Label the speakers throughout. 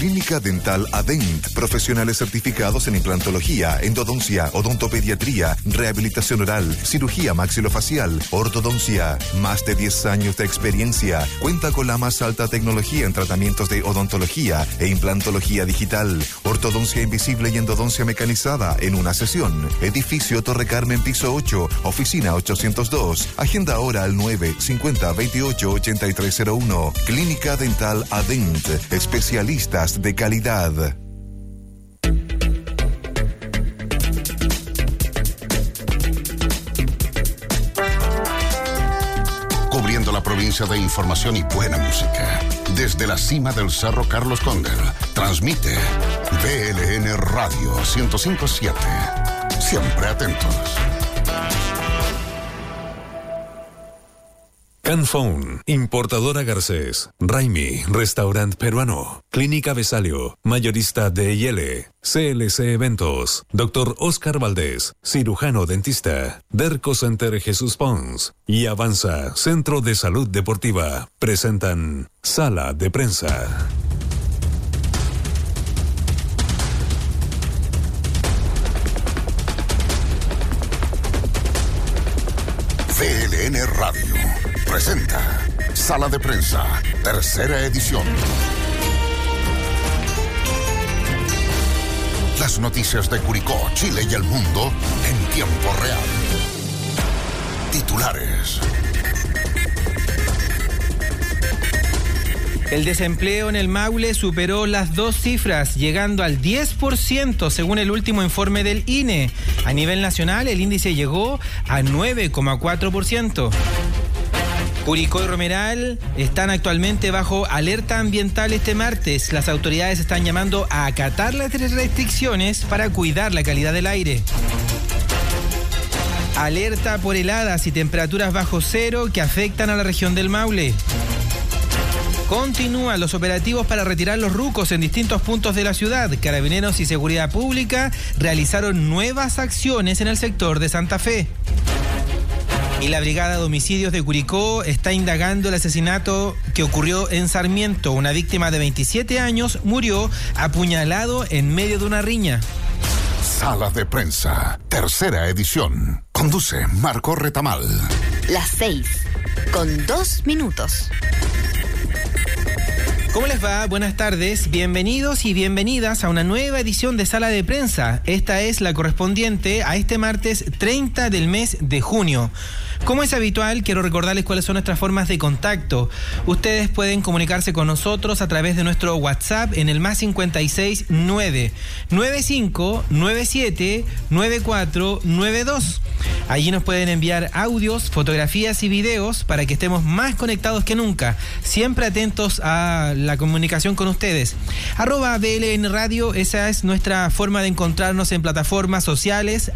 Speaker 1: Clínica Dental Adent, profesionales certificados en implantología, endodoncia, odontopediatría, rehabilitación oral, cirugía maxilofacial, ortodoncia. Más de 10 años de experiencia. Cuenta con la más alta tecnología en tratamientos de odontología e implantología digital, ortodoncia invisible y endodoncia mecanizada en una sesión. Edificio Torre Carmen, piso 8, oficina 802. Agenda ahora al 950-28-8301. Clínica Dental Adent, especialistas de calidad.
Speaker 2: Cubriendo la provincia de información y buena música. Desde la cima del Cerro Carlos Cóndel, transmite VLN Radio 105.7. Siempre atentos.
Speaker 3: Canphone, importadora Garcés, Raimi, restaurante peruano, Clínica Besalio, mayorista de IL, CLC Eventos, Dr. Oscar Valdés, cirujano dentista, Derco Center Jesús Pons y Avanza, Centro de Salud Deportiva, presentan Sala de Prensa.
Speaker 2: VLN Radio presenta Sala de Prensa, tercera edición. Las noticias de Curicó, Chile y el mundo en tiempo real. Titulares.
Speaker 4: El desempleo en el Maule superó las 2 cifras, llegando al 10% según el último informe del INE. A nivel nacional, el índice llegó a 9,4%. Curicó y Romeral están actualmente bajo alerta ambiental este martes. Las autoridades están llamando a acatar las restricciones para cuidar la calidad del aire. Alerta por heladas y temperaturas bajo cero que afectan a la región del Maule. Continúan los operativos para retirar los rucos en distintos puntos de la ciudad. Carabineros y Seguridad Pública realizaron nuevas acciones en el sector de Santa Fe. Y la Brigada de Homicidios de Curicó está indagando el asesinato que ocurrió en Sarmiento. Una víctima de 27 años murió apuñalado en medio de una riña.
Speaker 2: Sala de Prensa, tercera edición. Conduce Marco Retamal.
Speaker 5: Las 6:02.
Speaker 4: ¿Cómo les va? Buenas tardes, bienvenidos y bienvenidas a una nueva edición de Sala de Prensa. Esta es la correspondiente a este martes 30 del mes de junio. Como es habitual, quiero recordarles cuáles son nuestras formas de contacto. Ustedes pueden comunicarse con nosotros a través de nuestro WhatsApp en el +56 9 95 97 94 92. Allí nos pueden enviar audios, fotografías y videos para que estemos más conectados que nunca, siempre atentos a la comunicación con ustedes. @VLN Radio, esa es nuestra forma de encontrarnos en plataformas sociales,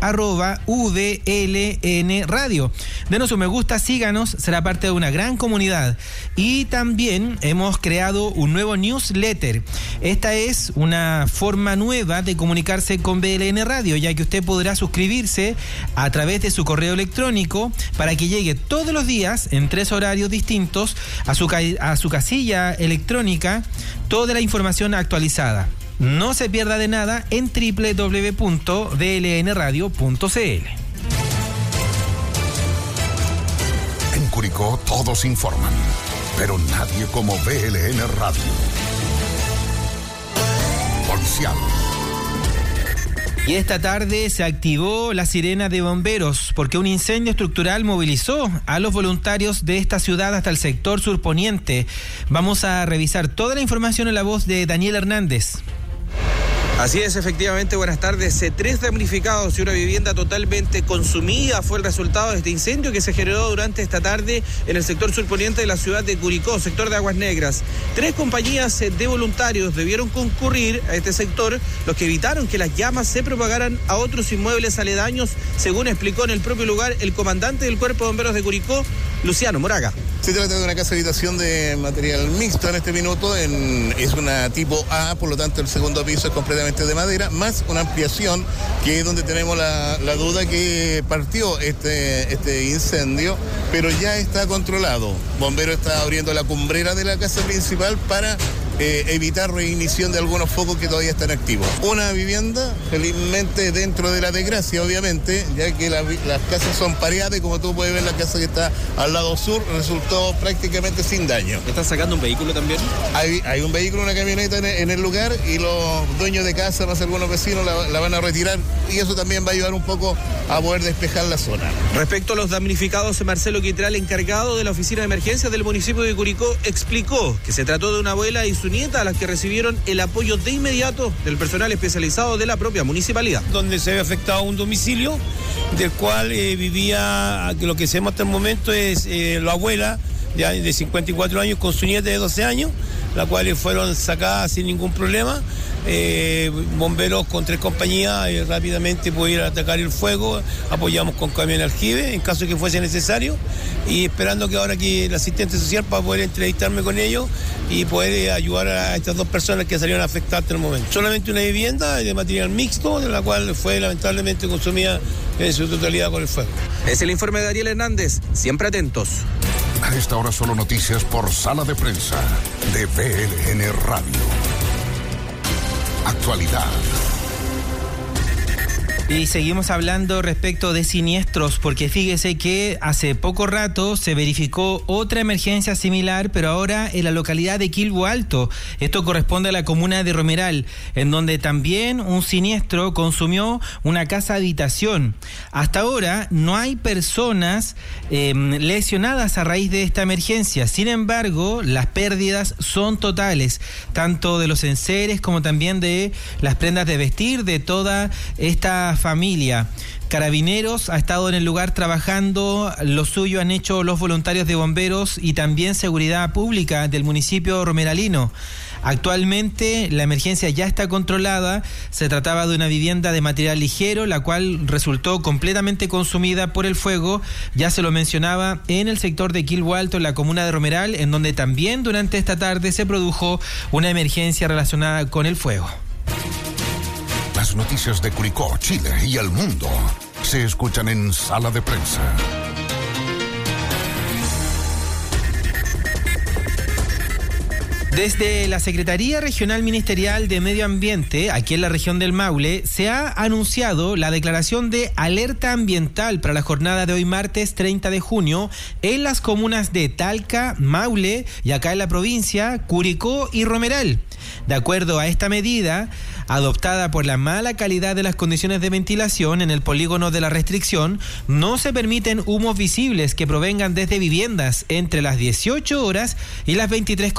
Speaker 4: @VLN Radio. Denos un me gusta, síganos, será parte de una gran comunidad. Y también hemos creado un nuevo newsletter. Esta es una forma nueva de comunicarse con VLN Radio, ya que usted podrá suscribirse a través de su correo electrónico para que llegue todos los días en 3 horarios distintos a su casilla electrónica toda la información actualizada. No se pierda de nada en www.vlnradio.cl.
Speaker 2: En Curicó todos informan, pero nadie como VLN Radio. Policial.
Speaker 4: Y esta tarde se activó la sirena de bomberos porque un incendio estructural movilizó a los voluntarios de esta ciudad hasta el sector surponiente. Vamos a revisar toda la información en la voz de Daniel Hernández.
Speaker 6: Así es, efectivamente, buenas tardes. 3 damnificados y una vivienda totalmente consumida fue el resultado de este incendio que se generó durante esta tarde en el sector surponiente de la ciudad de Curicó, sector de Aguas Negras. 3 compañías de voluntarios debieron concurrir a este sector, los que evitaron que las llamas se propagaran a otros inmuebles aledaños, según explicó en el propio lugar el comandante del Cuerpo de Bomberos de Curicó, Luciano Moraga.
Speaker 7: Se trata de una casa habitación de material mixto en este minuto, es una tipo A, por lo tanto el segundo piso es completamente de madera, más una ampliación que es donde tenemos la duda que partió este incendio, pero ya está controlado. Bombero está abriendo la cumbrera de la casa principal para evitar reignición de algunos focos que todavía están activos. Una vivienda, felizmente dentro de la desgracia, obviamente, ya que las casas son pareadas y como tú puedes ver, la casa que está al lado sur resultó prácticamente sin daño.
Speaker 6: ¿Están sacando un vehículo también?
Speaker 7: Hay un vehículo, una camioneta en el lugar y los dueños de casa, más algunos vecinos, la van a retirar y eso también va a ayudar un poco a poder despejar la zona.
Speaker 6: Respecto a los damnificados, Marcelo Quitral, encargado de la oficina de emergencias del municipio de Curicó, explicó que se trató de una abuela y su nieta a las que recibieron el apoyo de inmediato del personal especializado de la propia municipalidad.
Speaker 5: Donde se había afectado un domicilio del cual vivía, lo que sabemos hasta el momento es la abuela de 54 años con su nieta de 12 años, las cuales fueron sacadas sin ningún problema. Bomberos con 3 compañías rápidamente pudieron atacar el fuego, apoyamos con camión aljibe en caso de que fuese necesario y esperando que ahora que el asistente social para poder entrevistarme con ellos y poder ayudar a estas 2 personas que salieron afectadas hasta el momento. Solamente una vivienda de material mixto, de la cual fue lamentablemente consumida en su totalidad por el fuego.
Speaker 6: Es el informe de Ariel Hernández, siempre atentos.
Speaker 2: A esta hora solo noticias por Sala de Prensa de VLN Radio. Actualidad.
Speaker 4: Y seguimos hablando respecto de siniestros, porque fíjese que hace poco rato se verificó otra emergencia similar, pero ahora en la localidad de Quilbo Alto. Esto corresponde a la comuna de Romeral, en donde también un siniestro consumió una casa habitación. Hasta ahora no hay personas lesionadas a raíz de esta emergencia. Sin embargo, las pérdidas son totales, tanto de los enseres como también de las prendas de vestir de toda esta familia. Carabineros ha estado en el lugar trabajando, lo suyo han hecho los voluntarios de bomberos y también seguridad pública del municipio romeralino. Actualmente la emergencia ya está controlada, se trataba de una vivienda de material ligero, la cual resultó completamente consumida por el fuego, ya se lo mencionaba, en el sector de Quilbo Alto, en la comuna de Romeral, en donde también durante esta tarde se produjo una emergencia relacionada con el fuego.
Speaker 2: Las noticias de Curicó, Chile y el mundo se escuchan en Sala de Prensa.
Speaker 4: Desde la Secretaría Regional Ministerial de Medio Ambiente, aquí en la región del Maule, se ha anunciado la declaración de alerta ambiental para la jornada de hoy martes 30 de junio en las comunas de Talca, Maule y acá en la provincia, Curicó y Romeral. De acuerdo a esta medida, adoptada por la mala calidad de las condiciones de ventilación en el polígono de la restricción, no se permiten humos visibles que provengan desde viviendas entre las 18 horas y las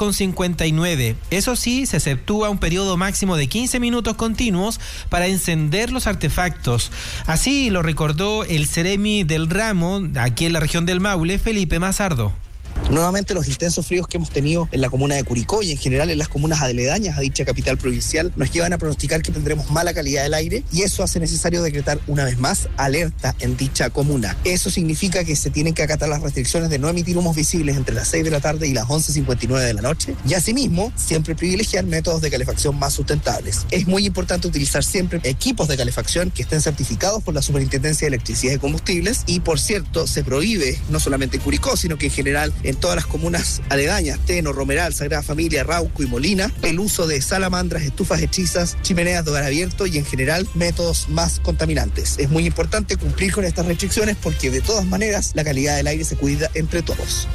Speaker 4: 23:59. Eso sí, se exceptúa un periodo máximo de 15 minutos continuos para encender los artefactos. Así lo recordó el Ceremi del ramo, aquí en la región del Maule, Felipe Mazardo.
Speaker 8: Nuevamente los intensos fríos que hemos tenido en la comuna de Curicó y en general en las comunas aledañas a dicha capital provincial nos llevan a pronosticar que tendremos mala calidad del aire y eso hace necesario decretar una vez más alerta en dicha comuna. Eso significa que se tienen que acatar las restricciones de no emitir humos visibles entre las 6 de la tarde y las 11:59 de la noche y asimismo siempre privilegiar métodos de calefacción más sustentables. Es muy importante utilizar siempre equipos de calefacción que estén certificados por la Superintendencia de Electricidad y Combustibles y por cierto se prohíbe no solamente en Curicó sino que en general en todas las comunas aledañas, Teno, Romeral, Sagrada Familia, Rauco y Molina, el uso de salamandras, estufas hechizas, chimeneas de hogar abierto y en general métodos más contaminantes. Es muy importante cumplir con estas restricciones porque de todas maneras la calidad del aire se cuida entre todos.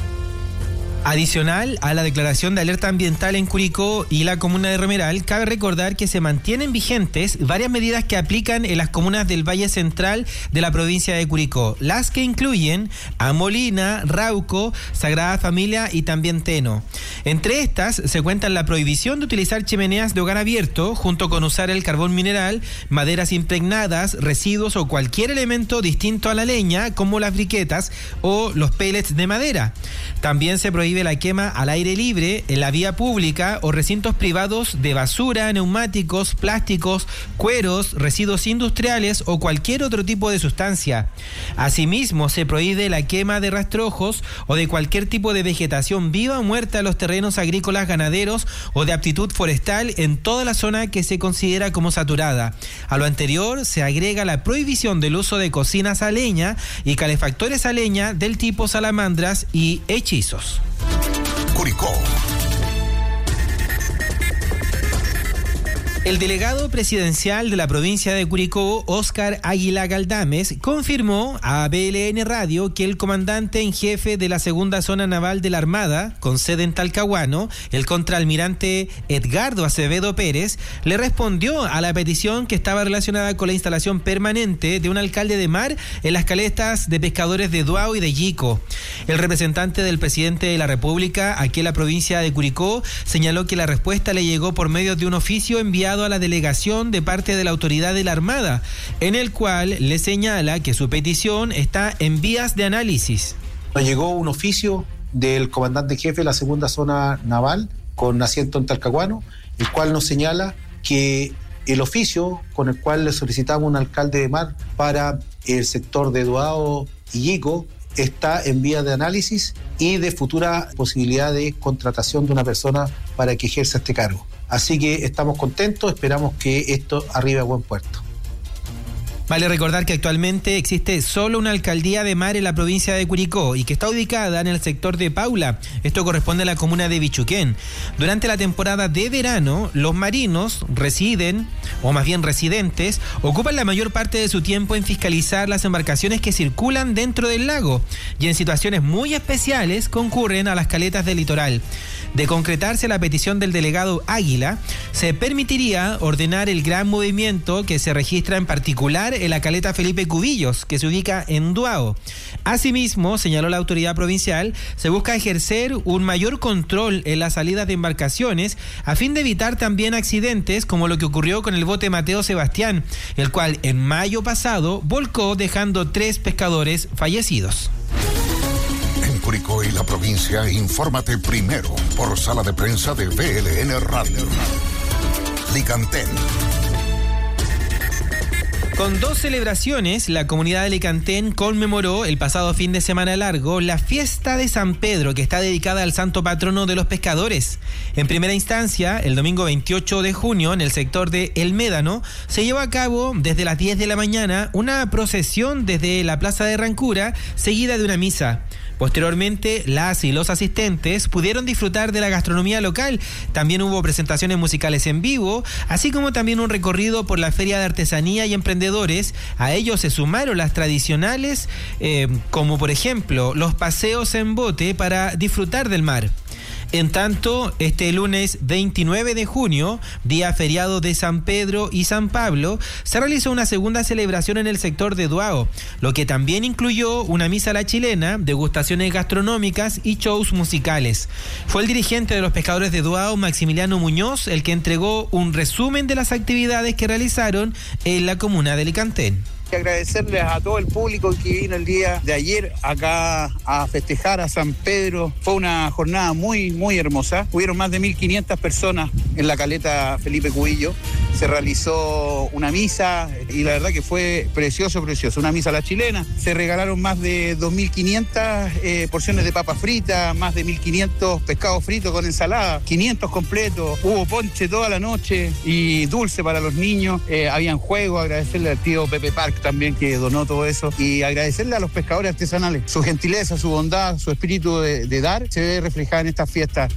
Speaker 4: Adicional a la declaración de alerta ambiental en Curicó y la comuna de Romeral, cabe recordar que se mantienen vigentes varias medidas que aplican en las comunas del Valle Central de la provincia de Curicó, las que incluyen a Molina, Rauco, Sagrada Familia y también Teno. Entre estas se cuentan la prohibición de utilizar chimeneas de hogar abierto, junto con usar el carbón mineral, maderas impregnadas, residuos o cualquier elemento distinto a la leña, como las briquetas o los pellets de madera. También se prohíbe la quema al aire libre en la vía pública o recintos privados de basura, neumáticos, plásticos, cueros, residuos industriales o cualquier otro tipo de sustancia. Asimismo, se prohíbe la quema de rastrojos o de cualquier tipo de vegetación viva o muerta en los terrenos agrícolas, ganaderos o de aptitud forestal en toda la zona que se considera como saturada. A lo anterior se agrega la prohibición del uso de cocinas a leña y calefactores a leña del tipo salamandras y hechizos.
Speaker 2: Curicó.
Speaker 4: El delegado presidencial de la provincia de Curicó, Óscar Águila Galdames, confirmó a BLN Radio que el comandante en jefe de la segunda zona naval de la Armada, con sede en Talcahuano, el contraalmirante Edgardo Acevedo Pérez, le respondió a la petición que estaba relacionada con la instalación permanente de un alcalde de mar en las caletas de pescadores de Duao y de Yico. El representante del presidente de la República aquí en la provincia de Curicó señaló que la respuesta le llegó por medio de un oficio enviado a la delegación de parte de la autoridad de la Armada, en el cual le señala que su petición está en vías de análisis.
Speaker 9: Nos llegó un oficio del comandante jefe de la segunda zona naval con asiento en Talcahuano, el cual nos señala que el oficio con el cual le solicitamos un alcalde de mar para el sector de Duao y Yico está en vía de análisis y de futura posibilidad de contratación de una persona para que ejerza este cargo. Así que estamos contentos, esperamos que esto arribe a buen puerto.
Speaker 4: Vale recordar que actualmente existe solo una alcaldía de mar en la provincia de Curicó y que está ubicada en el sector de Paula. Esto corresponde a la comuna de Bichuquén. Durante la temporada de verano, los marinos residentes, ocupan la mayor parte de su tiempo en fiscalizar las embarcaciones que circulan dentro del lago y en situaciones muy especiales concurren a las caletas del litoral. De concretarse la petición del delegado Águila, se permitiría ordenar el gran movimiento que se registra en particular en la caleta Felipe Cubillos, que se ubica en Duao. Asimismo, señaló la autoridad provincial, se busca ejercer un mayor control en las salidas de embarcaciones a fin de evitar también accidentes como lo que ocurrió con el bote Mateo Sebastián, el cual en mayo pasado volcó dejando 3 pescadores fallecidos.
Speaker 2: En Curicó y la provincia, infórmate primero por sala de prensa de BLN Radio. Licantén.
Speaker 4: Con 2 celebraciones, la comunidad de Licantén conmemoró el pasado fin de semana largo la fiesta de San Pedro, que está dedicada al santo patrono de los pescadores. En primera instancia, el domingo 28 de junio, en el sector de El Médano, se llevó a cabo desde las 10 de la mañana una procesión desde la Plaza de Rancura, seguida de una misa. Posteriormente, las y los asistentes pudieron disfrutar de la gastronomía local. También hubo presentaciones musicales en vivo, así como también un recorrido por la Feria de Artesanía y Emprendedores. A ellos se sumaron las tradicionales, como por ejemplo los paseos en bote para disfrutar del mar. En tanto, este lunes 29 de junio, día feriado de San Pedro y San Pablo, se realizó una segunda celebración en el sector de Duao, lo que también incluyó una misa a la chilena, degustaciones gastronómicas y shows musicales. Fue el dirigente de los pescadores de Duao, Maximiliano Muñoz, el que entregó un resumen de las actividades que realizaron en la comuna de Licantén.
Speaker 10: Agradecerles a todo el público que vino el día de ayer acá a festejar a San Pedro. Fue una jornada muy, muy hermosa. Hubieron más de 1.500 personas en la caleta Felipe Cubillo. Se realizó una misa y la verdad que fue precioso. Una misa a la chilena. Se regalaron más de 2.500 porciones de papa frita, más de 1.500 pescados fritos con ensalada, 500 completos. Hubo ponche toda la noche y dulce para los niños. Habían juegos. Agradecerle al tío Pepe Park también que donó todo eso y agradecerle a los pescadores artesanales. Su gentileza, su bondad, su espíritu de dar se ve reflejada en estas fiestas.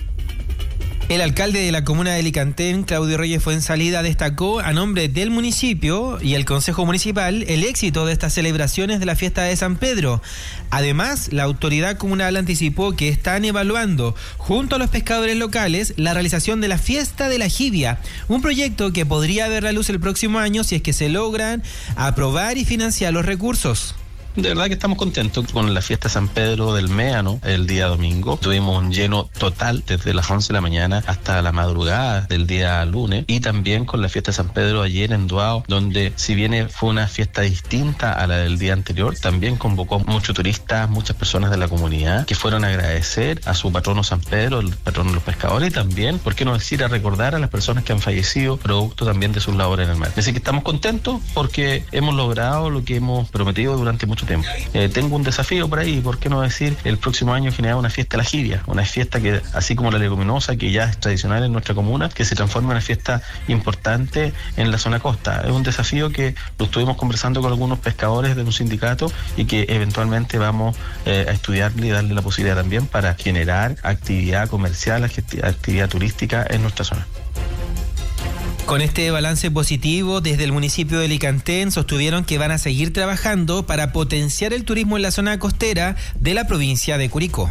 Speaker 4: El alcalde de la comuna de Licantén, Claudio Reyes Fuensalida, destacó a nombre del municipio y el Consejo Municipal el éxito de estas celebraciones de la fiesta de San Pedro. Además, la autoridad comunal anticipó que están evaluando, junto a los pescadores locales, la realización de la fiesta de la jibia, un proyecto que podría ver la luz el próximo año si es que se logran aprobar y financiar los recursos.
Speaker 11: De verdad que estamos contentos con la fiesta San Pedro del Médano el día domingo. Tuvimos un lleno total desde las 11 de la mañana hasta la madrugada del día lunes, y también con la fiesta San Pedro ayer en Duao, donde si bien fue una fiesta distinta a la del día anterior, también convocó muchos turistas, muchas personas de la comunidad que fueron a agradecer a su patrono San Pedro, el patrono de los pescadores, y también, por qué no decir, a recordar a las personas que han fallecido producto también de sus labores en el mar. Así que estamos contentos porque hemos logrado lo que hemos prometido durante mucho tiempo. Tengo un desafío por ahí, ¿por qué no decir? El próximo año generar una fiesta de la jibia, una fiesta que, así como la leguminosa, que ya es tradicional en nuestra comuna, que se transforme en una fiesta importante en la zona costa. Es un desafío que lo estuvimos conversando con algunos pescadores de un sindicato y que eventualmente vamos a estudiarle y darle la posibilidad también para generar actividad comercial, actividad turística en nuestra zona.
Speaker 4: Con este balance positivo, desde el municipio de Licantén sostuvieron que van a seguir trabajando para potenciar el turismo en la zona costera de la provincia de Curicó.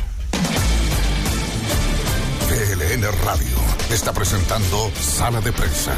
Speaker 2: VLN Radio está presentando Sala de Prensa.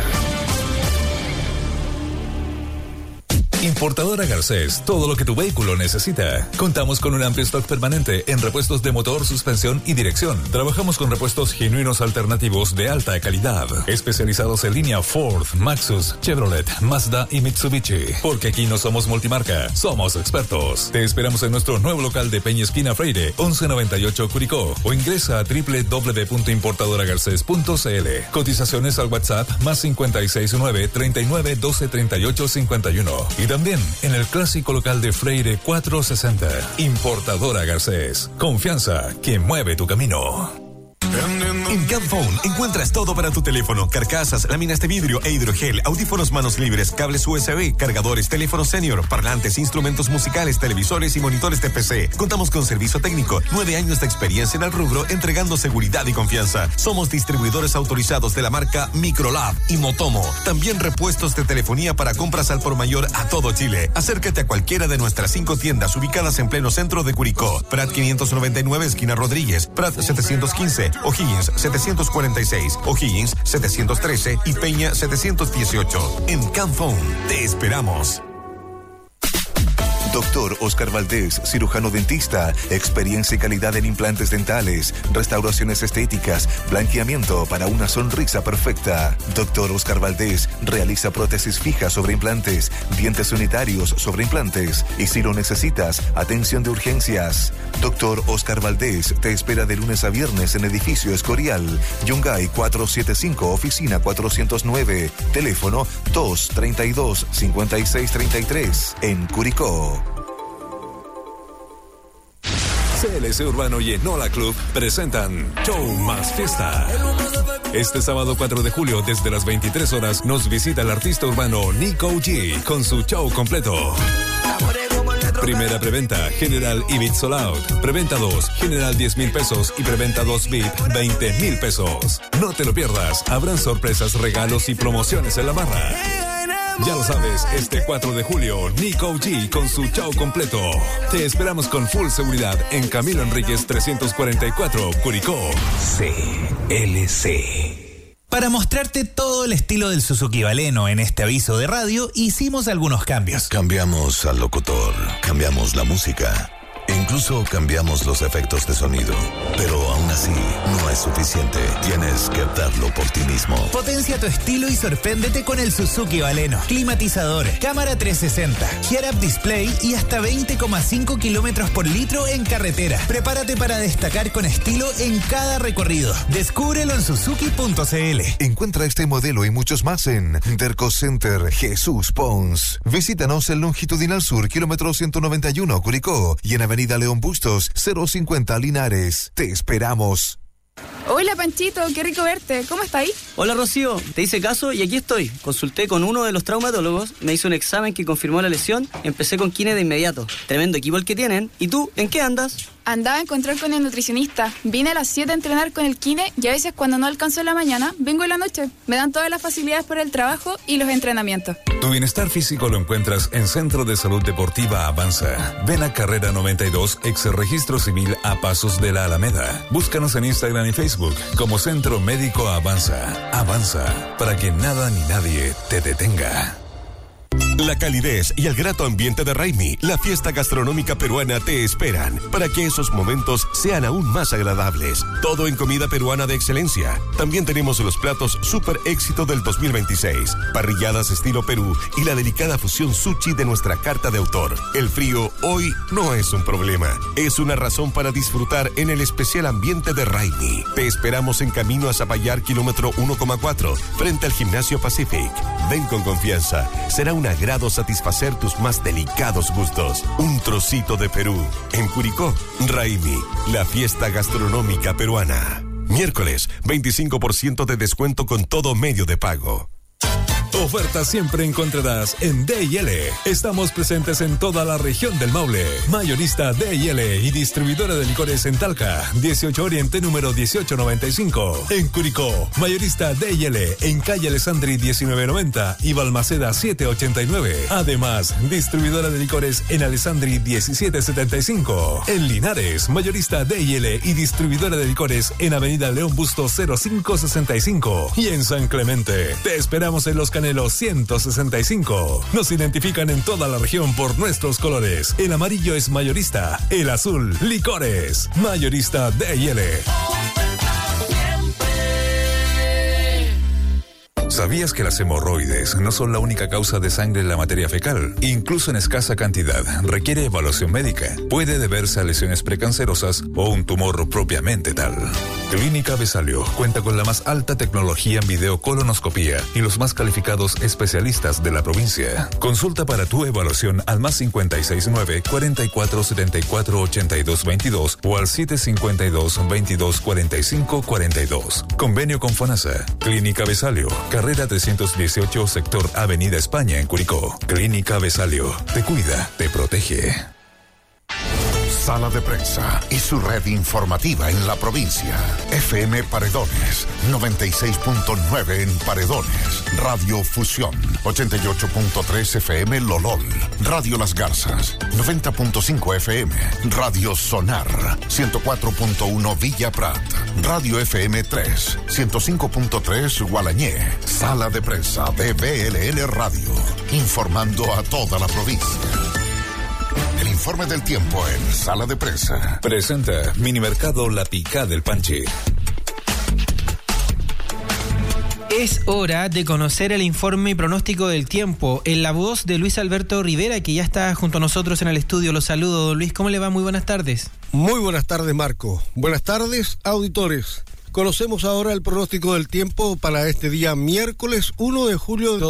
Speaker 3: Importadora Garcés, todo lo que tu vehículo necesita. Contamos con un amplio stock permanente en repuestos de motor, suspensión y dirección. Trabajamos con repuestos genuinos alternativos de alta calidad, especializados en línea Ford, Maxus, Chevrolet, Mazda y Mitsubishi. Porque aquí no somos multimarca, somos expertos. Te esperamos en nuestro nuevo local de Peña Esquina Freire, 1198 Curicó, o ingresa a www.importadoragarces.cl. Cotizaciones al WhatsApp más 569 39 12 38 51. Y también en el clásico local de Freire 460. Importadora Garcés. Confianza que mueve tu camino.
Speaker 12: En Camphone encuentras todo para tu teléfono: carcasas, láminas de vidrio e hidrogel, audífonos manos libres, cables USB, cargadores, teléfonos senior, parlantes, instrumentos musicales, televisores y monitores de PC. Contamos con servicio técnico, 9 años de experiencia en el rubro, entregando seguridad y confianza. Somos distribuidores autorizados de la marca Microlab y Motomo. También repuestos de telefonía para compras al por mayor a todo Chile. Acércate a cualquiera de nuestras 5 tiendas ubicadas en pleno centro de Curicó: Prat 599, esquina Rodríguez; Prat 715, O'Higgins 746, O'Higgins 713 y Peña 718. En Camphone te esperamos.
Speaker 1: Doctor Oscar Valdés, cirujano dentista, experiencia y calidad en implantes dentales, restauraciones estéticas, blanqueamiento para una sonrisa perfecta. Doctor Oscar Valdés realiza prótesis fijas sobre implantes, dientes unitarios sobre implantes y, si lo necesitas, atención de urgencias. Doctor Oscar Valdés te espera de lunes a viernes en edificio Escorial, Yungay 475, oficina 409, teléfono 232-5633, en Curicó.
Speaker 3: CLC Urbano y Enola Club presentan Show Más Fiesta. Este sábado 4 de julio, desde las 23 horas, nos visita el artista urbano Nico G con su show completo. Primera preventa, General y VIP Sold Out. Preventa 2, General 10,000 pesos y preventa 2 VIP 20,000 pesos. No te lo pierdas, habrán sorpresas, regalos y promociones en la barra. Ya lo sabes, este 4 de julio, Nico G con su show completo. Te esperamos con full seguridad en Camilo Enríquez 344, Curicó.
Speaker 13: CLC. Para mostrarte todo el estilo del Suzuki Baleno en este aviso de radio, hicimos algunos cambios.
Speaker 14: Cambiamos al locutor, cambiamos la música, incluso cambiamos los efectos de sonido. Pero aún así, no es suficiente. Tienes que darlo por ti mismo.
Speaker 13: Potencia tu estilo y sorpréndete con el Suzuki Baleno. Climatizadores, cámara 360, head-up display y hasta 20,5 kilómetros por litro en carretera. Prepárate para destacar con estilo en cada recorrido. Descúbrelo en suzuki.cl.
Speaker 1: Encuentra este modelo y muchos más en Derco Center Jesús Pons. Visítanos en Longitudinal Sur, kilómetro 191, Curicó, y en Avenida León Bustos, 050 Linares. Te esperamos.
Speaker 15: Hola Panchito, qué rico verte. ¿Cómo está ahí?
Speaker 16: Hola Rocío, te hice caso y aquí estoy. Consulté con uno de los traumatólogos, me hizo un examen que confirmó la lesión, empecé con kine de inmediato. Tremendo equipo el que tienen. ¿Y tú, en qué andas?
Speaker 15: Andaba en control con el nutricionista. Vine a las 7 a entrenar con el kine y a veces cuando no alcanzo en la mañana, vengo en la noche. Me dan todas las facilidades para el trabajo y los entrenamientos.
Speaker 3: Tu bienestar físico lo encuentras en Centro de Salud Deportiva Avanza. Ven a Carrera 92, ex Registro Civil, a pasos de la Alameda. Búscanos en Instagram y Facebook como Centro Médico Avanza. Avanza, para que nada ni nadie te detenga.
Speaker 12: La calidez y el grato ambiente de Raimi, la fiesta gastronómica peruana, te esperan para que esos momentos sean aún más agradables. Todo en comida peruana de excelencia. También tenemos los platos super éxito del 2026, parrilladas estilo Perú y la delicada fusión sushi de nuestra carta de autor. El frío hoy no es un problema, es una razón para disfrutar en el especial ambiente de Raimi. Te esperamos en camino a Zapallar, kilómetro 1,4, frente al Gimnasio Pacific. Ven con confianza, será un agrado satisfacer tus más delicados gustos. Un trocito de Perú. En Curicó, Raimi, la fiesta gastronómica peruana. Miércoles, 25% de descuento con todo medio de pago.
Speaker 3: Ofertas siempre encontrarás en D&L. Estamos presentes en toda la región del Maule. Mayorista D&L y distribuidora de licores en Talca, 18 Oriente número 1895. En Curicó, mayorista D&L en calle Alessandri 1990 y Balmaceda 789. Además, distribuidora de licores en Alessandri 1775. En Linares, mayorista D&L y distribuidora de licores en Avenida León Busto 0565. Y en San Clemente, te esperamos en Los Canelos 165. Nos identifican en toda la región por nuestros colores. El amarillo es mayorista, el azul, licores. Mayorista D&L. ¿Sabías que las hemorroides no son la única causa de sangre en la materia fecal? Incluso en escasa cantidad, requiere evaluación médica. Puede deberse a lesiones precancerosas o un tumor propiamente tal. Clínica Besalio cuenta con la más alta tecnología en videocolonoscopía y los más calificados especialistas de la provincia. Consulta para tu evaluación al +569 44 74 82 22 o al 752 22 45 42. Convenio con FONASA. Clínica Besalio, carrera 318, sector Avenida España en Curicó. Clínica Besalio, te cuida, te protege.
Speaker 2: Sala de Prensa y su red informativa en la provincia. FM Paredones, 96.9 en Paredones. Radio Fusión, 88.3 FM Lolol. Radio Las Garzas, 90.5 FM. Radio Sonar, 104.1 Villa Prat. Radio FM 3, 105.3 Gualañé. Sala de Prensa de BLN Radio, informando a toda la provincia. El informe del tiempo en Sala de Prensa.
Speaker 3: Presenta Minimercado La Picá del Panchi.
Speaker 4: Es hora de conocer el informe y pronóstico del tiempo en la voz de Luis Alberto Rivera, que ya está junto a nosotros en el estudio. Los saludo, don Luis. ¿Cómo le va? Muy buenas tardes.
Speaker 17: Muy buenas tardes, Marco. Buenas tardes, auditores. Conocemos ahora el pronóstico del tiempo para este día miércoles 1 de julio de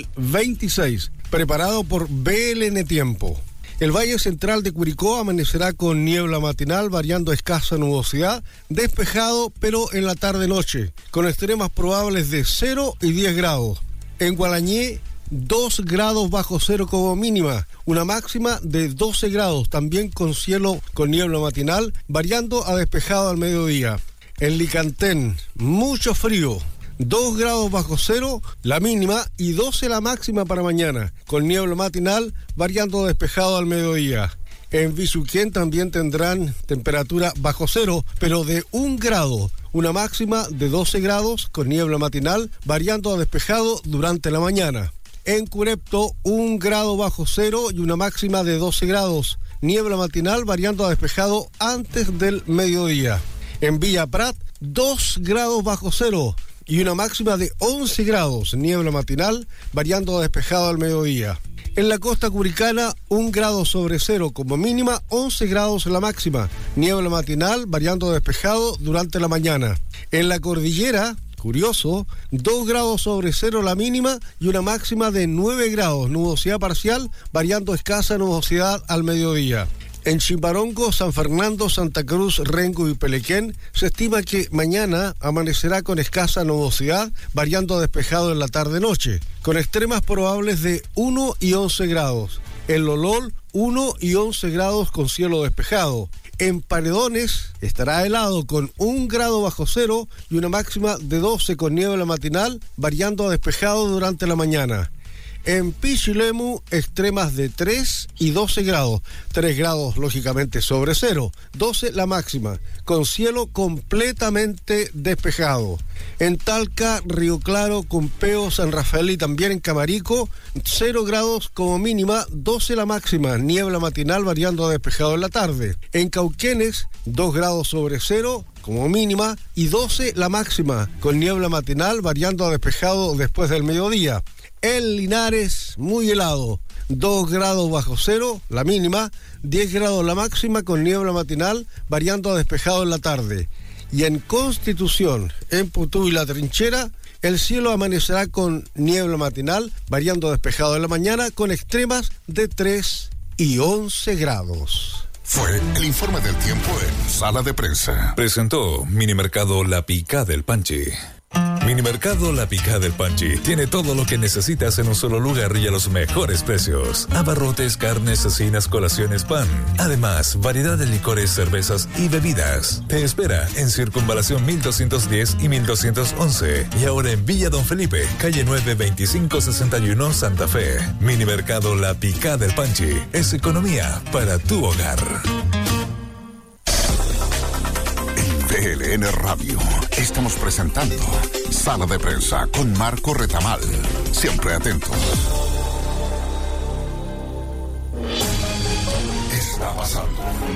Speaker 17: 2026, preparado por BLN Tiempo. El Valle Central de Curicó amanecerá con niebla matinal, variando escasa nubosidad, despejado, pero en la tarde-noche, con extremas probables de 0 y 10 grados. En Gualañé, 2 grados bajo cero como mínima, una máxima de 12 grados, también con cielo con niebla matinal, variando a despejado al mediodía. En Licantén, mucho frío. 2 grados bajo cero la mínima y 12 la máxima para mañana, con niebla matinal variando despejado al mediodía. En Visuquén también tendrán temperatura bajo cero, pero de 1 grado, una máxima de 12 grados con niebla matinal variando a despejado durante la mañana. En Curepto, 1 grado bajo cero y una máxima de 12 grados, niebla matinal variando a despejado antes del mediodía. En Villa Prat, 2 grados bajo cero y una máxima de 11 grados, niebla matinal, variando a despejado al mediodía. En la costa curicana, 1 grado sobre cero como mínima, 11 grados la máxima, niebla matinal, variando a despejado durante la mañana. En la cordillera, curioso, 2 grados sobre cero la mínima y una máxima de 9 grados, nubosidad parcial, variando escasa nubosidad al mediodía. En Chimbarongo, San Fernando, Santa Cruz, Rengo y Pelequén, se estima que mañana amanecerá con escasa nubosidad, variando a despejado en la tarde-noche, con extremas probables de 1 y 11 grados. En Lolol, 1 y 11 grados con cielo despejado. En Paredones estará helado con 1 grado bajo cero y una máxima de 12 con niebla matinal, variando a despejado durante la mañana. En Pichilemu, extremas de 3 y 12 grados. 3 grados, lógicamente, sobre cero. 12 la máxima, con cielo completamente despejado. En Talca, Río Claro, Cumpeo, San Rafael y también en Camarico, 0 grados como mínima, 12 la máxima. Niebla matinal variando a despejado en la tarde. En Cauquenes, 2 grados sobre cero como mínima y 12 la máxima, con niebla matinal variando a despejado después del mediodía. En Linares, muy helado, 2 grados bajo cero, la mínima, 10 grados la máxima, con niebla matinal, variando a despejado en la tarde. Y en Constitución, en Putú y La Trinchera, el cielo amanecerá con niebla matinal, variando a despejado en la mañana, con extremas de 3 y 11 grados.
Speaker 2: Fue el informe del tiempo en Sala de Prensa.
Speaker 3: Presentó Minimercado La Picá del Panchi. Minimercado La Picada del Panchi tiene todo lo que necesitas en un solo lugar y a los mejores precios. Abarrotes, carnes, cecinas, colaciones, pan. Además, variedad de licores, cervezas y bebidas. Te espera en Circunvalación 1210 y 1211. Y ahora en Villa Don Felipe, calle 9, 2561, Santa Fe. Minimercado La Picada del Panchi es economía para tu hogar.
Speaker 2: TLN Radio. Estamos presentando Sala de Prensa con Marco Retamal. Siempre atentos. Está pasando.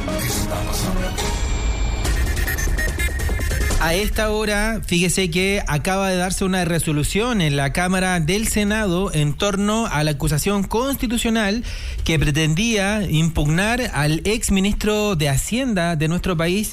Speaker 4: A esta hora, fíjese que acaba de darse una resolución en la Cámara del Senado en torno a la acusación constitucional que pretendía impugnar al ex ministro de Hacienda de nuestro país,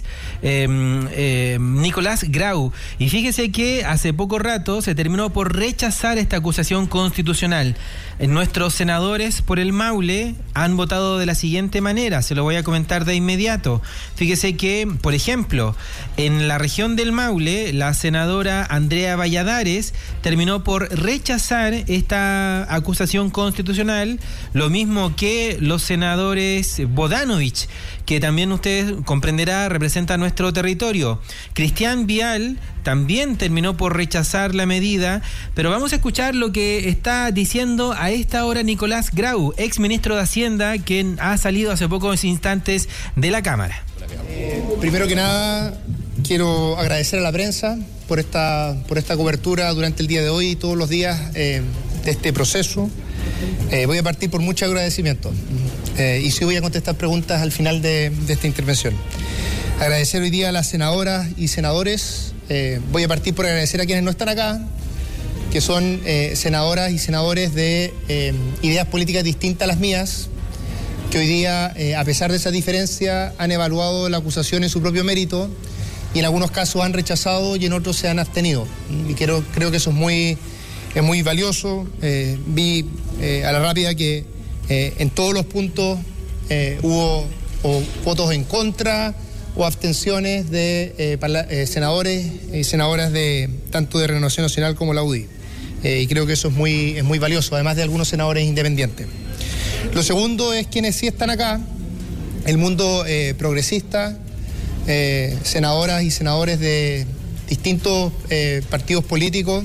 Speaker 4: Nicolás Grau. Y fíjese que hace poco rato se terminó por rechazar esta acusación constitucional. Nuestros senadores por el Maule han votado de la siguiente manera, se lo voy a comentar de inmediato. Fíjese que, por ejemplo, en la región del Maule, la senadora Andrea Valladares terminó por rechazar esta acusación constitucional, lo mismo que los senadores Bodanovich, que también usted comprenderá representa nuestro territorio. Cristian Vial también terminó por rechazar la medida, pero vamos a escuchar lo que está diciendo a esta hora Nicolás Grau, ex ministro de Hacienda, quien ha salido hace pocos instantes de la Cámara.
Speaker 18: Primero que nada, quiero agradecer a la prensa por esta cobertura durante el día de hoy y todos los días de este proceso. Voy a partir por mucho agradecimiento y sí voy a contestar preguntas al final de esta intervención. Agradecer hoy día a las senadoras y senadores. Voy a partir por agradecer a quienes no están acá, que son senadoras y senadores de ideas políticas distintas a las mías, que hoy día, a pesar de esa diferencia, han evaluado la acusación en su propio mérito y en algunos casos han rechazado y en otros se han abstenido. Y creo que eso es muy valioso. Vi a la rápida que en todos los puntos hubo o votos en contra o abstenciones de senadores y senadoras tanto de Renovación Nacional como la UDI. Y creo que eso es muy valioso, además de algunos senadores independientes. Lo segundo es quienes sí están acá, el mundo progresista, senadoras y senadores de distintos partidos políticos,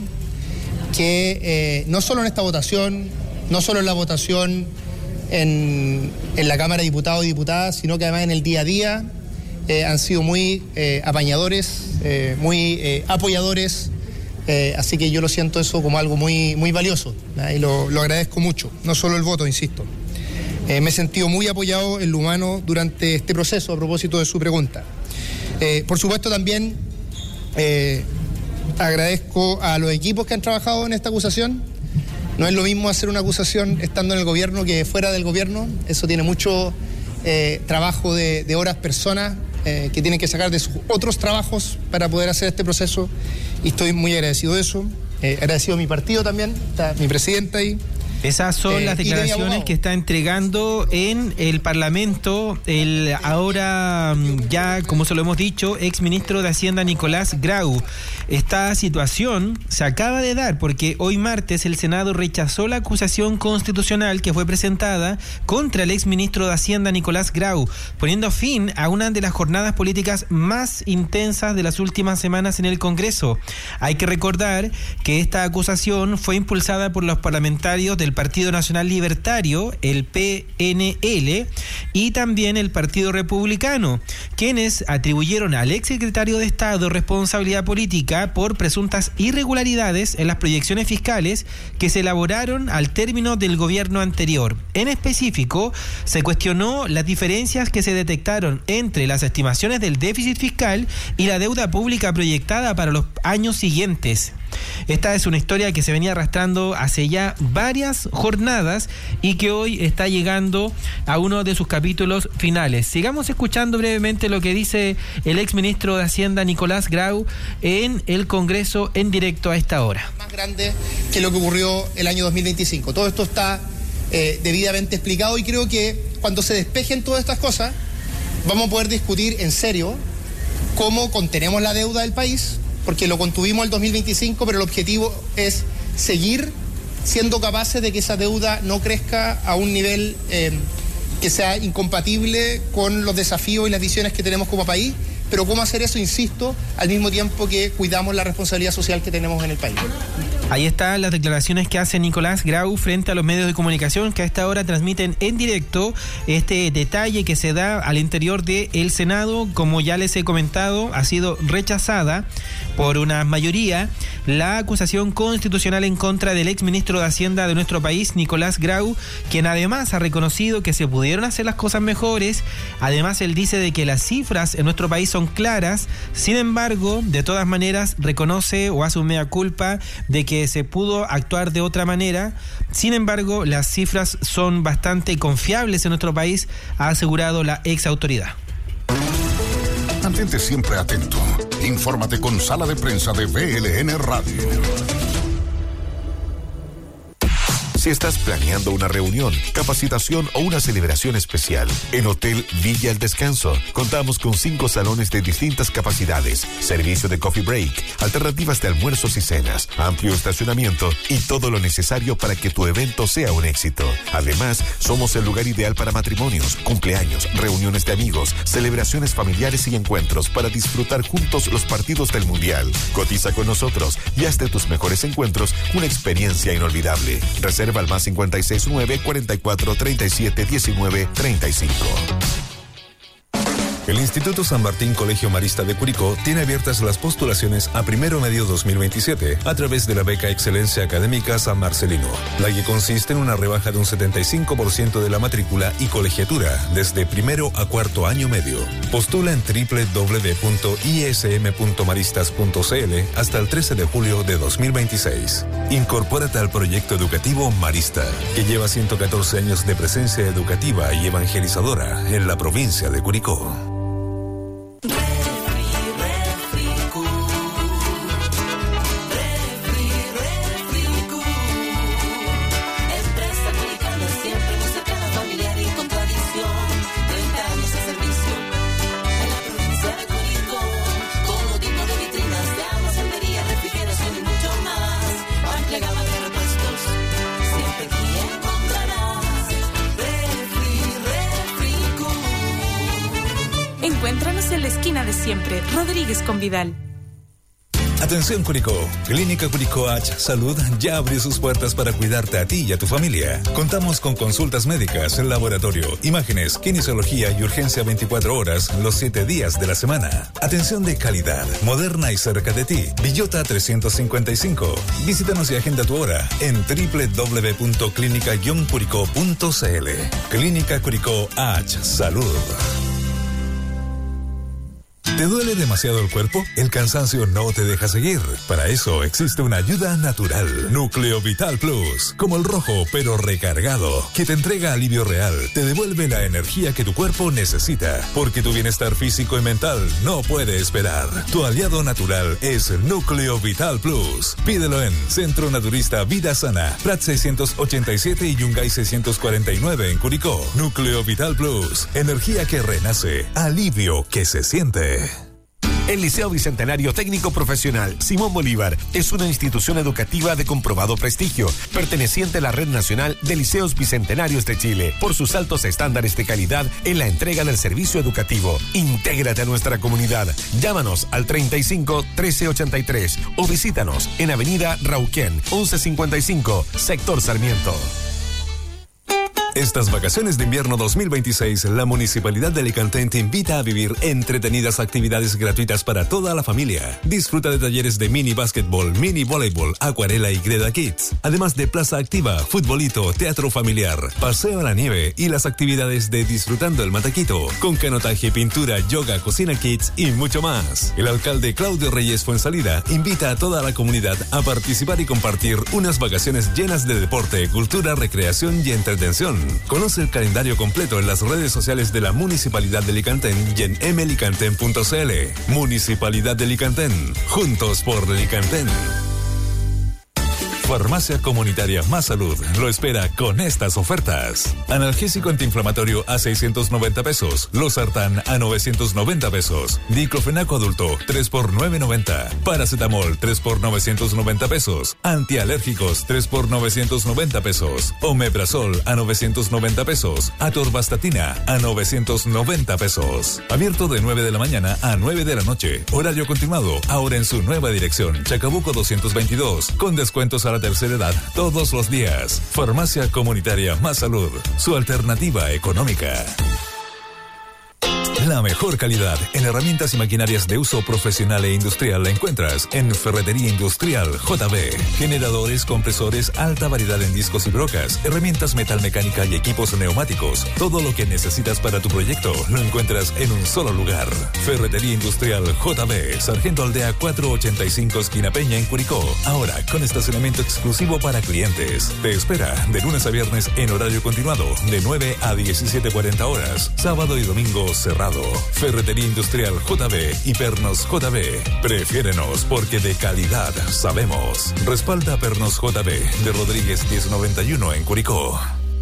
Speaker 18: que no solo en esta votación, no solo en la votación en la Cámara de Diputados y Diputadas, sino que además en el día a día han sido muy apañadores, muy apoyadores, así que yo lo siento eso como algo muy valioso, y lo agradezco mucho, no solo el voto, insisto. Me he sentido muy apoyado en lo humano durante este proceso, a propósito de su pregunta. Por supuesto también agradezco a los equipos que han trabajado en esta acusación. No es lo mismo hacer una acusación estando en el gobierno que fuera del gobierno. Eso tiene mucho trabajo de horas personas que tienen que sacar de sus otros trabajos para poder hacer este proceso. Y estoy muy agradecido de eso. Agradecido a mi partido también, está mi presidenta ahí.
Speaker 4: Esas son las declaraciones que está entregando en el Parlamento el ahora ya, como se lo hemos dicho, ex ministro de Hacienda Nicolás Grau. Esta situación se acaba de dar porque hoy martes el Senado rechazó la acusación constitucional que fue presentada contra el ex ministro de Hacienda Nicolás Grau, poniendo fin a una de las jornadas políticas más intensas de las últimas semanas en el Congreso. Hay que recordar que esta acusación fue impulsada por los parlamentarios del Partido Nacional Libertario, el PNL, y también el Partido Republicano, quienes atribuyeron al exsecretario de Estado responsabilidad política por presuntas irregularidades en las proyecciones fiscales que se elaboraron al término del gobierno anterior. En específico, se cuestionó las diferencias que se detectaron entre las estimaciones del déficit fiscal y la deuda pública proyectada para los años siguientes. Esta es una historia que se venía arrastrando hace ya varias jornadas y que hoy está llegando a uno de sus capítulos finales. Sigamos escuchando brevemente lo que dice el exministro de Hacienda Nicolás Grau en el Congreso en directo a esta hora.
Speaker 18: Más grande que lo que ocurrió el año 2025. Todo esto está debidamente explicado y creo que cuando se despejen todas estas cosas vamos a poder discutir en serio cómo contenemos la deuda del país, porque lo contuvimos el 2025, pero el objetivo es seguir siendo capaces de que esa deuda no crezca a un nivel que sea incompatible con los desafíos y las visiones que tenemos como país. Pero cómo hacer eso, insisto, al mismo tiempo que cuidamos la responsabilidad social que tenemos en el país.
Speaker 4: Ahí están las declaraciones que hace Nicolás Grau frente a los medios de comunicación que a esta hora transmiten en directo este detalle que se da al interior del Senado. Como ya les he comentado, ha sido rechazada por una mayoría la acusación constitucional en contra del exministro de Hacienda de nuestro país, Nicolás Grau, quien además ha reconocido que se pudieron hacer las cosas mejores. Además, él dice de que las cifras en nuestro país son claras. Sin embargo, de todas maneras, reconoce o hace un mea culpa de que se pudo actuar de otra manera. Sin embargo, las cifras son bastante confiables en nuestro país, ha asegurado la ex autoridad.
Speaker 2: Mantente siempre atento. Infórmate con Sala de Prensa de VLN Radio.
Speaker 1: Si estás planeando una reunión, capacitación o una celebración especial, en Hotel Villa El Descanso contamos con 5 salones de distintas capacidades, servicio de coffee break, alternativas de almuerzos y cenas, amplio estacionamiento y todo lo necesario para que tu evento sea un éxito. Además, somos el lugar ideal para matrimonios, cumpleaños, reuniones de amigos, celebraciones familiares y encuentros para disfrutar juntos los partidos del Mundial. Cotiza con nosotros y haz de tus mejores encuentros una experiencia inolvidable. Reserva al más 569-4437-1935.
Speaker 3: El Instituto San Martín Colegio Marista de Curicó tiene abiertas las postulaciones a primero medio 2027 a través de la beca Excelencia Académica San Marcelino, la que consiste en una rebaja de un 75% de la matrícula y colegiatura desde primero a cuarto año medio. Postula en www.ism.maristas.cl hasta el 13 de julio de 2026. Incorpórate al proyecto educativo Marista, que lleva 114 años de presencia educativa y evangelizadora en la provincia de Curicó.
Speaker 19: Encuéntranos en la esquina de siempre, Rodríguez con Vidal.
Speaker 3: Atención Curicó, Clínica Curicó H Salud ya abrió sus puertas para cuidarte a ti y a tu familia. Contamos con consultas médicas, laboratorio, imágenes, kinesiología y urgencia 24 horas los 7 días de la semana. Atención de calidad, moderna y cerca de ti. Villota 355. Visítanos y agenda tu hora en www.clinica-curicó.cl. Clínica Curicó H Salud. ¿Te duele demasiado el cuerpo? El cansancio no te deja seguir. Para eso existe una ayuda natural. Núcleo Vital Plus, como el rojo pero recargado, que te entrega alivio real, te devuelve la energía que tu cuerpo necesita, porque tu bienestar físico y mental no puede esperar. Tu aliado natural es Núcleo Vital Plus. Pídelo en Centro Naturista Vida Sana, Prat 687 y Yungay 649 en Curicó. Núcleo Vital Plus, energía que renace, alivio que se siente.
Speaker 20: El Liceo Bicentenario Técnico Profesional Simón Bolívar es una institución educativa de comprobado prestigio, perteneciente a la Red Nacional de Liceos Bicentenarios de Chile, por sus altos estándares de calidad en la entrega del servicio educativo. Intégrate a nuestra comunidad. Llámanos al 35 1383 o visítanos en Avenida Rauquén 1155, Sector Sarmiento.
Speaker 3: Estas vacaciones de invierno 2026, la Municipalidad de Alicantén te invita a vivir entretenidas actividades gratuitas para toda la familia. Disfruta de talleres de mini básquetbol, mini voleibol, acuarela y greda kids. Además de plaza activa, futbolito, teatro familiar, paseo a la nieve y las actividades de Disfrutando el Mataquito, con canotaje, pintura, yoga, cocina kids y mucho más. El alcalde Claudio Reyes Fuensalida invita a toda la comunidad a participar y compartir unas vacaciones llenas de deporte, cultura, recreación y entretención. Conoce el calendario completo en las redes sociales de la Municipalidad de Alicantén y en mlicantén.cl. Municipalidad de Alicantén. Juntos por Alicantén. Farmacia Comunitaria Más Salud lo espera con estas ofertas. Analgésico antiinflamatorio a 690 pesos. Losartán a 990 pesos. Diclofenaco adulto 3 por 990. Paracetamol 3 por 990 pesos. Antialérgicos 3 por 990 pesos. Omeprazol a 990 pesos. Atorvastatina a 990 pesos. Abierto de 9 de la mañana a 9 de la noche. Horario continuado, ahora en su nueva dirección, Chacabuco 222, con descuentos a la tercera edad todos los días. Farmacia Comunitaria Más Salud, su alternativa económica. La mejor calidad en herramientas y maquinarias de uso profesional e industrial la encuentras en Ferretería Industrial JB. Generadores, compresores, alta variedad en discos y brocas, herramientas metalmecánica y equipos neumáticos. Todo lo que necesitas para tu proyecto lo encuentras en un solo lugar. Ferretería Industrial JB, Sargento Aldea 485 esquina Peña en Curicó. Ahora con estacionamiento exclusivo para clientes. Te espera de lunes a viernes en horario continuado de 9 a 17:40 horas. Sábado y domingo cerrado. Ferretería Industrial JB y Pernos JB. Prefiérenos porque de calidad sabemos. Respalda Pernos JB de Rodríguez 1091 en Curicó.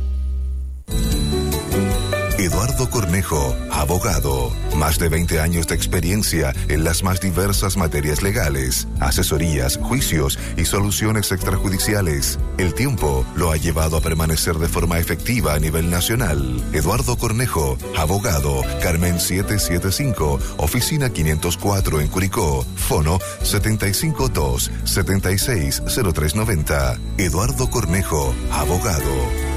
Speaker 1: Eduardo Cornejo, abogado. Más de 20 años de experiencia en las más diversas materias legales, asesorías, juicios y soluciones extrajudiciales. El tiempo lo ha llevado a permanecer de forma efectiva a nivel nacional. Eduardo Cornejo, abogado. Carmen 775, oficina 504 en Curicó. Fono 752-760390. Eduardo Cornejo, abogado.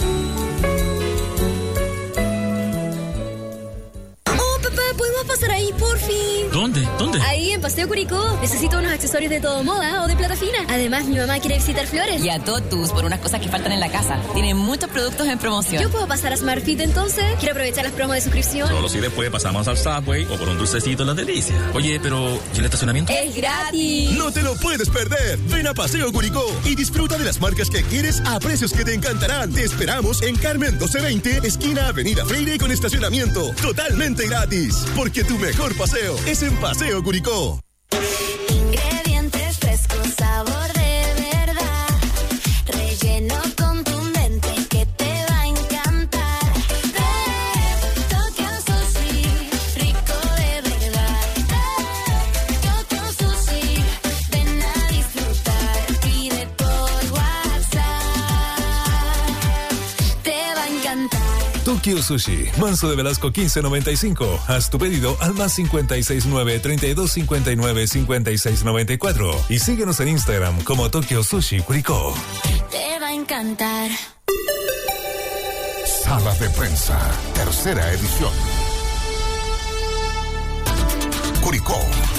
Speaker 21: Pasar ahí, por fin.
Speaker 22: ¿Dónde?
Speaker 21: Ahí, en Paseo Curicó. Necesito unos accesorios de todo moda o de plata fina. Además, mi mamá quiere visitar Flores.
Speaker 22: Y a Totus por unas cosas que faltan en la casa. Tienen muchos productos en promoción.
Speaker 21: ¿Yo puedo pasar a SmartFit entonces? Quiero aprovechar las promos de suscripción.
Speaker 22: Solo si después pasamos al Subway o por un dulcecito en la delicia. Oye, pero ¿y el estacionamiento?
Speaker 21: ¡Es gratis!
Speaker 22: ¡No te lo puedes perder! Ven a Paseo Curicó y disfruta de las marcas que quieres a precios que te encantarán. Te esperamos en Carmen 1220, esquina Avenida Freire con estacionamiento. Totalmente gratis. Porque tu mejor paseo es en Paseo Curicó.
Speaker 21: Ingredientes frescos, sabor de verdad. Relleno contundente que te va a encantar. Tokyo Sushi, rico de verdad. Tokyo Sushi, ven a disfrutar. Pide por WhatsApp, te va a encantar.
Speaker 3: Tokyo Sushi, Manso de Velasco 1595. Haz tu pedido al más 569-3259-5694 y síguenos en Instagram como Tokyo Sushi Curicó.
Speaker 21: Te va a encantar.
Speaker 2: Sala de Prensa, tercera edición. Curicó.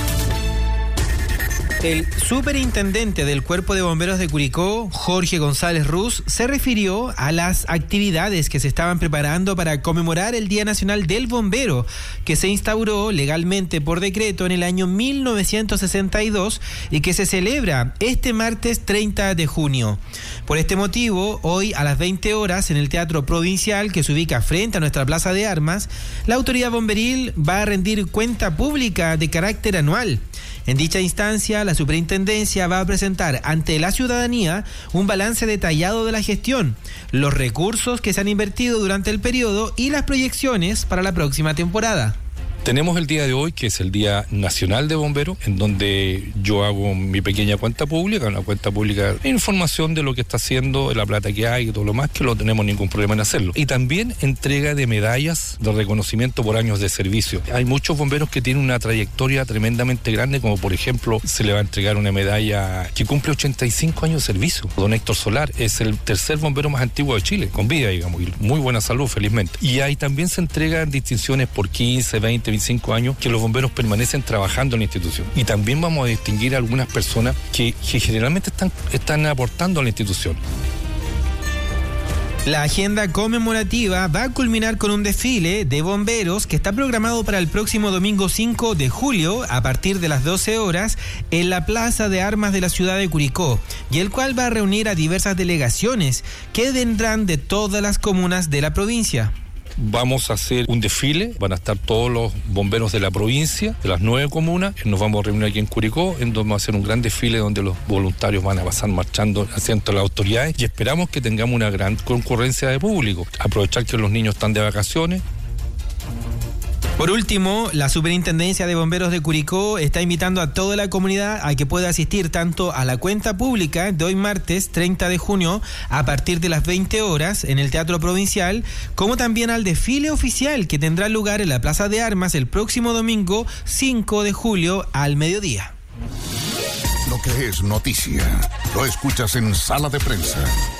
Speaker 4: El superintendente del Cuerpo de Bomberos de Curicó, Jorge González Ruz, se refirió a las actividades que se estaban preparando para conmemorar el Día Nacional del Bombero, que se instauró legalmente por decreto en el año 1962 y que se celebra este martes 30 de junio. Por este motivo, hoy a las 20 horas en el Teatro Provincial, que se ubica frente a nuestra Plaza de Armas, la autoridad bomberil va a rendir cuenta pública de carácter anual. En dicha instancia, la superintendencia va a presentar ante la ciudadanía un balance detallado de la gestión, los recursos que se han invertido durante el periodo y las proyecciones para la próxima temporada.
Speaker 23: Tenemos el día de hoy, que es el Día Nacional de Bomberos, en donde yo hago mi pequeña cuenta pública, una cuenta pública de información de lo que está haciendo, de la plata que hay y todo lo más, que no tenemos ningún problema en hacerlo. Y también entrega de medallas de reconocimiento por años de servicio. Hay muchos bomberos que tienen una trayectoria tremendamente grande, como por ejemplo, se le va a entregar una medalla que cumple 85 años de servicio. Don Héctor Solar es el tercer bombero más antiguo de Chile, con vida, digamos, y muy buena salud, felizmente. Y ahí también se entregan distinciones por 15, 20, 25 años que los bomberos permanecen trabajando en la institución. Y también vamos a distinguir a algunas personas que generalmente están aportando a la institución.
Speaker 4: La agenda conmemorativa va a culminar con un desfile de bomberos que está programado para el próximo domingo 5 de julio a partir de las 12 horas en la Plaza de Armas de la ciudad de Curicó, y el cual va a reunir a diversas delegaciones que vendrán de todas las comunas de la provincia.
Speaker 23: Vamos a hacer un desfile, van a estar todos los bomberos de la provincia, de las 9 comunas, nos vamos a reunir aquí en Curicó, en donde vamos a hacer un gran desfile donde los voluntarios van a pasar marchando hacia las autoridades y esperamos que tengamos una gran concurrencia de público. Aprovechar que los niños están de vacaciones.
Speaker 4: Por último, la Superintendencia de Bomberos de Curicó está invitando a toda la comunidad a que pueda asistir tanto a la cuenta pública de hoy martes 30 de junio a partir de las 20 horas en el Teatro Provincial, como también al desfile oficial que tendrá lugar en la Plaza de Armas el próximo domingo 5 de julio al mediodía.
Speaker 2: Lo que es noticia, lo escuchas en Sala de Prensa.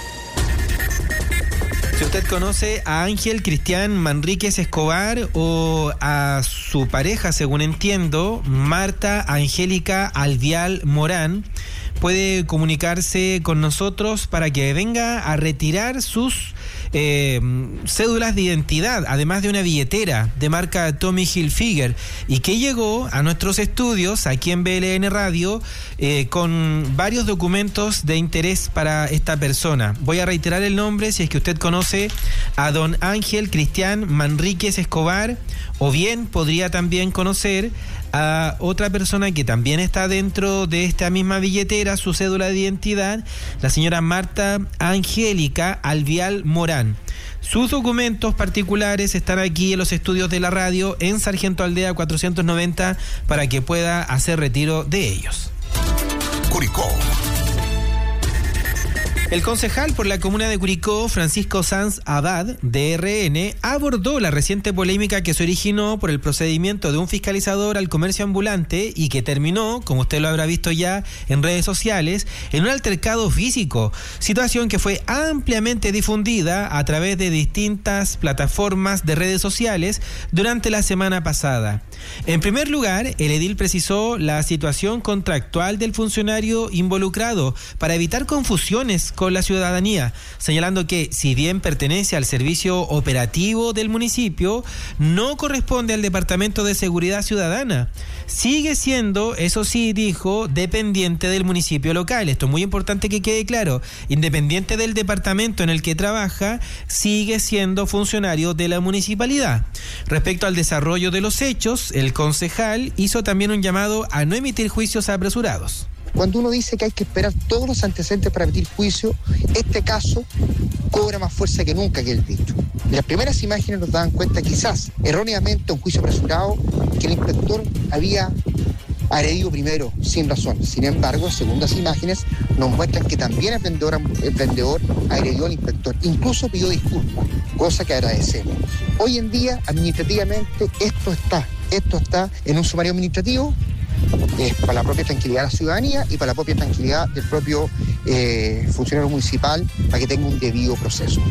Speaker 4: Si usted conoce a Ángel Cristian Manríquez Escobar o a su pareja, según entiendo, Marta Angélica Alvial Morán, puede comunicarse con nosotros para que venga a retirar sus cédulas de identidad, además de una billetera de marca Tommy Hilfiger, y que llegó a nuestros estudios aquí en BLN Radio con varios documentos de interés para esta persona. Voy a reiterar el nombre si es que usted conoce a don Ángel Cristian Manríquez Escobar, o bien podría también conocer a otra persona que también está dentro de esta misma billetera, su cédula de identidad, la señora Marta Angélica Alvial Morán. Sus documentos particulares están aquí en los estudios de la radio en Sargento Aldea 490 para que pueda hacer retiro de ellos.
Speaker 2: Curicó.
Speaker 4: El concejal por la comuna de Curicó, Francisco Sanz Abad, de RN, abordó la reciente polémica que se originó por el procedimiento de un fiscalizador al comercio ambulante y que terminó, como usted lo habrá visto ya en redes sociales, en un altercado físico, situación que fue ampliamente difundida a través de distintas plataformas de redes sociales durante la semana pasada. En primer lugar, el edil precisó la situación contractual del funcionario involucrado para evitar confusiones con la ciudadanía, señalando que si bien pertenece al servicio operativo del municipio, no corresponde al Departamento de Seguridad Ciudadana. Sigue siendo, eso sí, dijo, dependiente del municipio local. Esto es muy importante que quede claro. Independiente del departamento en el que trabaja, sigue siendo funcionario de la municipalidad. Respecto al desarrollo de los hechos, el concejal hizo también un llamado a no emitir juicios apresurados.
Speaker 8: Cuando uno dice que hay que esperar todos los antecedentes para emitir juicio, este caso cobra más fuerza que nunca que el dicho. Las primeras imágenes nos daban cuenta, quizás erróneamente, un juicio apresurado, que el inspector había agredido primero sin razón. Sin embargo, segundas imágenes nos muestran que también el vendedor agredió al inspector, incluso pidió disculpas, cosa que agradecemos. Hoy en día, administrativamente, esto está en un sumario administrativo, para la propia tranquilidad de la ciudadanía y para la propia tranquilidad del propio funcionario municipal, para que tenga un debido proceso.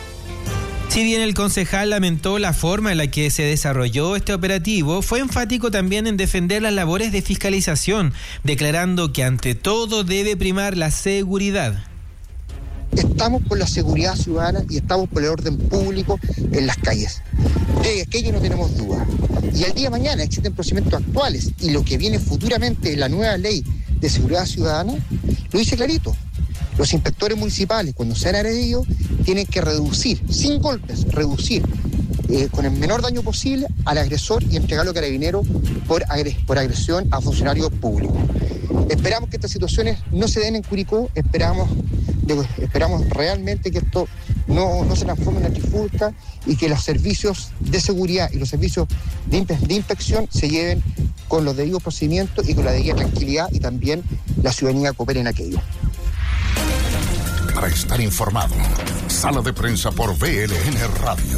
Speaker 4: Si bien el concejal lamentó la forma en la que se desarrolló este operativo, fue enfático también en defender las labores de fiscalización, declarando que ante todo debe primar la seguridad.
Speaker 8: Estamos por la seguridad ciudadana y estamos por el orden público en las calles. De aquello no tenemos duda. Y al día de mañana existen procedimientos actuales y lo que viene futuramente en la nueva ley de seguridad ciudadana lo dice clarito. Los inspectores municipales, cuando sean agredidos, tienen que reducir, sin golpes, con el menor daño posible al agresor y entregarlo a carabineros por agresión a funcionarios públicos. Esperamos que estas situaciones no se den en Curicó, esperamos realmente que esto no se transforme en una trifulca y que los servicios de seguridad y los servicios de inspección se lleven con los debidos procedimientos y con la debida tranquilidad, y también la ciudadanía coopere en aquello.
Speaker 2: Para estar informado, Sala de Prensa por BLN Radio.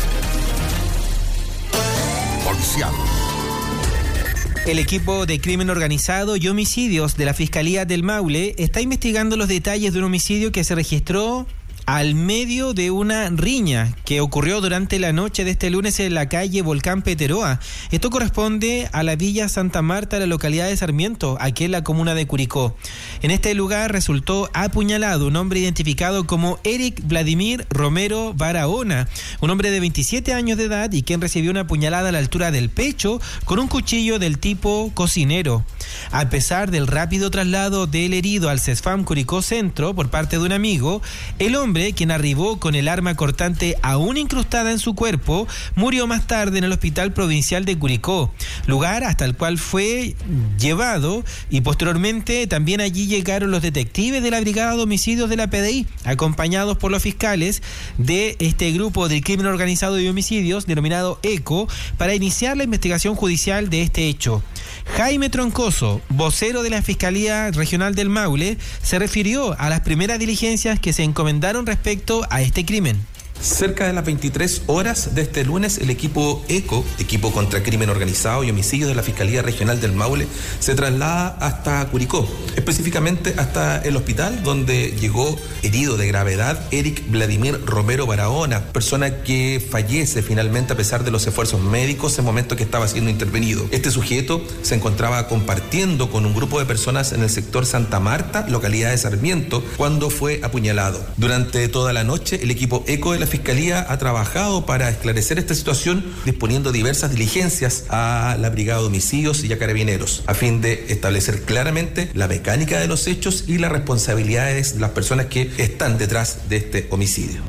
Speaker 2: Policial.
Speaker 4: El equipo de crimen organizado y homicidios de la Fiscalía del Maule está investigando los detalles de un homicidio que se registró al medio de una riña que ocurrió durante la noche de este lunes en la calle Volcán Peteroa. Esto corresponde a la Villa Santa Marta, la localidad de Sarmiento, aquí en la comuna de Curicó. En este lugar resultó apuñalado un hombre identificado como Eric Vladimir Romero Barahona, un hombre de 27 años de edad y quien recibió una puñalada a la altura del pecho con un cuchillo del tipo cocinero. A pesar del rápido traslado del herido al CESFAM Curicó Centro por parte de un amigo, el hombre hombre, quien arribó con el arma cortante aún incrustada en su cuerpo, murió más tarde en el Hospital Provincial de Curicó, lugar hasta el cual fue llevado, y posteriormente también allí llegaron los detectives de la Brigada de Homicidios de la PDI, acompañados por los fiscales de este grupo del crimen organizado y homicidios denominado ECO, para iniciar la investigación judicial de este hecho. Jaime Troncoso, vocero de la Fiscalía Regional del Maule, se refirió a las primeras diligencias que se encomendaron respecto a este crimen.
Speaker 5: Cerca de las 23 horas de este lunes, el equipo ECO, equipo contra crimen organizado y homicidios de la Fiscalía Regional del Maule, se traslada hasta Curicó, específicamente hasta el hospital donde llegó herido de gravedad Eric Vladimir Romero Barahona, persona que fallece finalmente a pesar de los esfuerzos médicos en el momento que estaba siendo intervenido. Este sujeto se encontraba compartiendo con un grupo de personas en el sector Santa Marta, localidad de Sarmiento, cuando fue apuñalado. Durante toda la noche, el equipo ECO de la Fiscalía ha trabajado para esclarecer esta situación, disponiendo diversas diligencias a la Brigada de Homicidios y a Carabineros, a fin de establecer claramente la mecánica de los hechos y las responsabilidades de las personas que están detrás de este homicidio.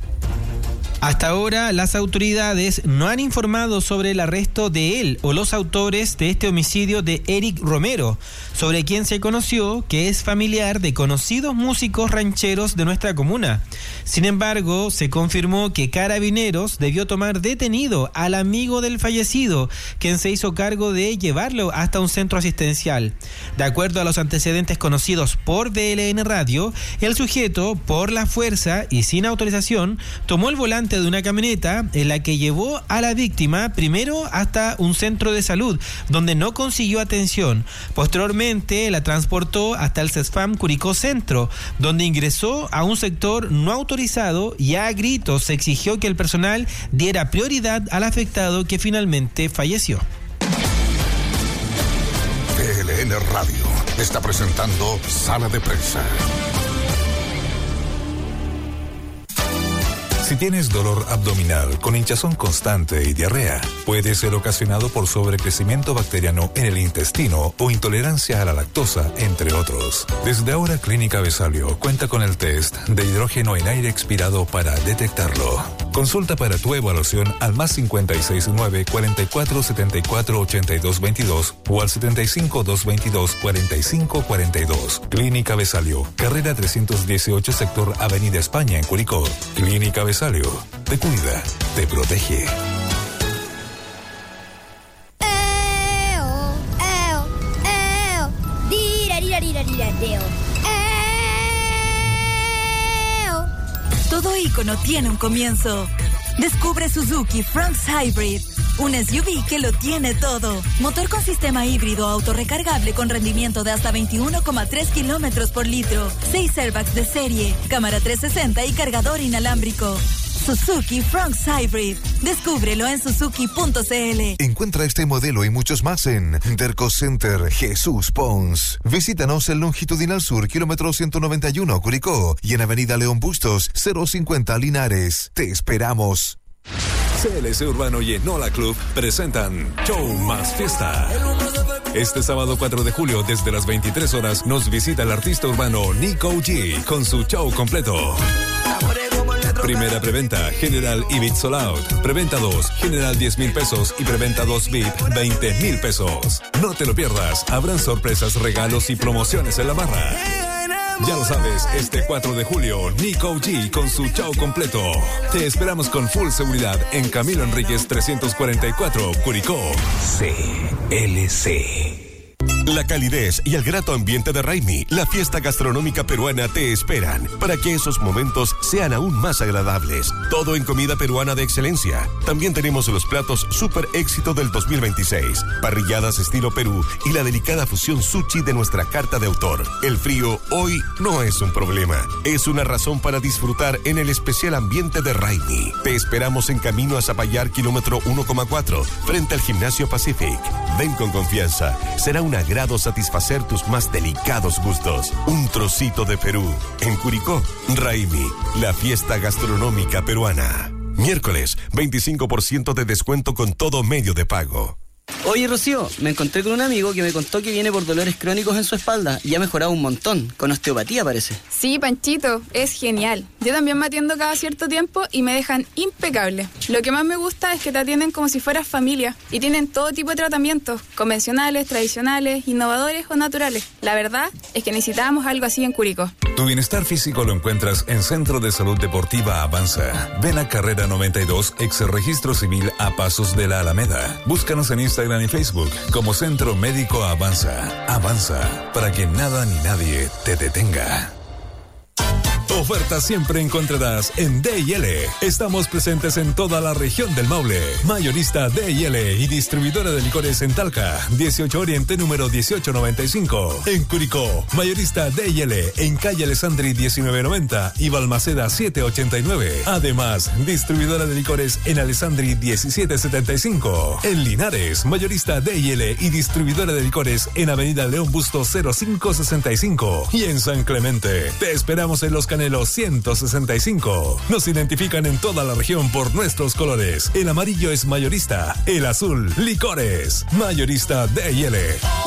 Speaker 4: Hasta ahora, las autoridades no han informado sobre el arresto de él o los autores de este homicidio de Eric Romero, sobre quien se conoció que es familiar de conocidos músicos rancheros de nuestra comuna. Sin embargo, se confirmó que Carabineros debió tomar detenido al amigo del fallecido, quien se hizo cargo de llevarlo hasta un centro asistencial. De acuerdo a los antecedentes conocidos por BLN Radio, el sujeto, por la fuerza y sin autorización, tomó el volante de una camioneta en la que llevó a la víctima primero hasta un centro de salud, donde no consiguió atención. Posteriormente la transportó hasta el CESFAM Curicó Centro, donde ingresó a un sector no autorizado y a gritos se exigió que el personal diera prioridad al afectado, que finalmente falleció.
Speaker 2: BLN Radio está presentando Sala de Prensa.
Speaker 3: Si tienes dolor abdominal con hinchazón constante y diarrea, puede ser ocasionado por sobrecrecimiento bacteriano en el intestino o intolerancia a la lactosa, entre otros. Desde ahora, Clínica Vesalio cuenta con el test de hidrógeno en aire expirado para detectarlo. Consulta para tu evaluación al +56 9 44 74 82 22 o al 75 222 45 42. Clínica Vesalio, carrera 318, sector Avenida España, en Curicó. Clínica Vesalio, te cuida, te protege.
Speaker 6: Todo ícono tiene un comienzo. Descubre Suzuki Fronx Hybrid, un SUV que lo tiene todo. Motor con sistema híbrido autorrecargable con rendimiento de hasta 21,3 kilómetros por litro, 6 airbags de serie, cámara 360 y cargador inalámbrico. Suzuki Fronx Hybrid. Descúbrelo en suzuki.cl.
Speaker 1: Encuentra este modelo y muchos más en Derco Center Jesús Pons. Visítanos en Longitudinal Sur, kilómetro 191, Curicó, y en Avenida León Bustos, 050 Linares. Te esperamos.
Speaker 3: CLC Urbano y Enola Club presentan Show Más Fiesta. Este sábado 4 de julio, desde las 23 horas, nos visita el artista urbano Nico G con su show completo. Primera preventa, General y VIP Sold Out. Preventa 2, General 10,000 pesos y preventa 2 VIP 20,000 pesos. No te lo pierdas, habrán sorpresas, regalos y promociones en la barra. Ya lo sabes, este 4 de julio, Nico G con su show completo. Te esperamos con full seguridad en Camilo Enríquez 344, Curicó.
Speaker 12: CLC. La calidez y el grato ambiente de Raimi, la fiesta gastronómica peruana, te esperan para que esos momentos sean aún más agradables. Todo en comida peruana de excelencia. También tenemos los platos super éxito del 2026, parrilladas estilo Perú y la delicada fusión sushi de nuestra carta de autor. El frío hoy no es un problema, es una razón para disfrutar en el especial ambiente de Raimi. Te esperamos en camino a Zapallar, kilómetro 1,4, frente al Gimnasio Pacific. Ven con confianza, será un agrado satisfacer tus más delicados gustos. Un trocito de Perú. En Curicó, Raimi, la fiesta gastronómica peruana. Miércoles, 25% de descuento con todo medio de pago.
Speaker 16: Oye, Rocío, me encontré con un amigo que me contó que viene por dolores crónicos en su espalda y ha mejorado un montón, con osteopatía parece.
Speaker 15: Sí, Panchito, es genial. Yo también me atiendo cada cierto tiempo y me dejan impecable. Lo que más me gusta es que te atienden como si fueras familia y tienen todo tipo de tratamientos, convencionales, tradicionales, innovadores o naturales. La verdad es que necesitábamos algo así en Curicó.
Speaker 3: Tu bienestar físico lo encuentras en Centro de Salud Deportiva Avanza. Ven a Carrera 92, ex Registro Civil a pasos de la Alameda. Búscanos en Instagram y Facebook como Centro Médico Avanza. Avanza, para que nada ni nadie te detenga. Ofertas siempre encontrarás en D&L. Estamos presentes en toda la región del Maule. Mayorista D&L y distribuidora de licores en Talca, 18 Oriente número 1895. En Curicó, mayorista D&L en calle Alessandri 1990 y Balmaceda 789. Además, distribuidora de licores en Alessandri 1775. En Linares, mayorista D&L y distribuidora de licores en Avenida León Busto 0565. Y en San Clemente, te esperamos en Los Canelos 165. Nos identifican en toda la región por nuestros colores. El amarillo es mayorista, el azul, licores. Mayorista D&L.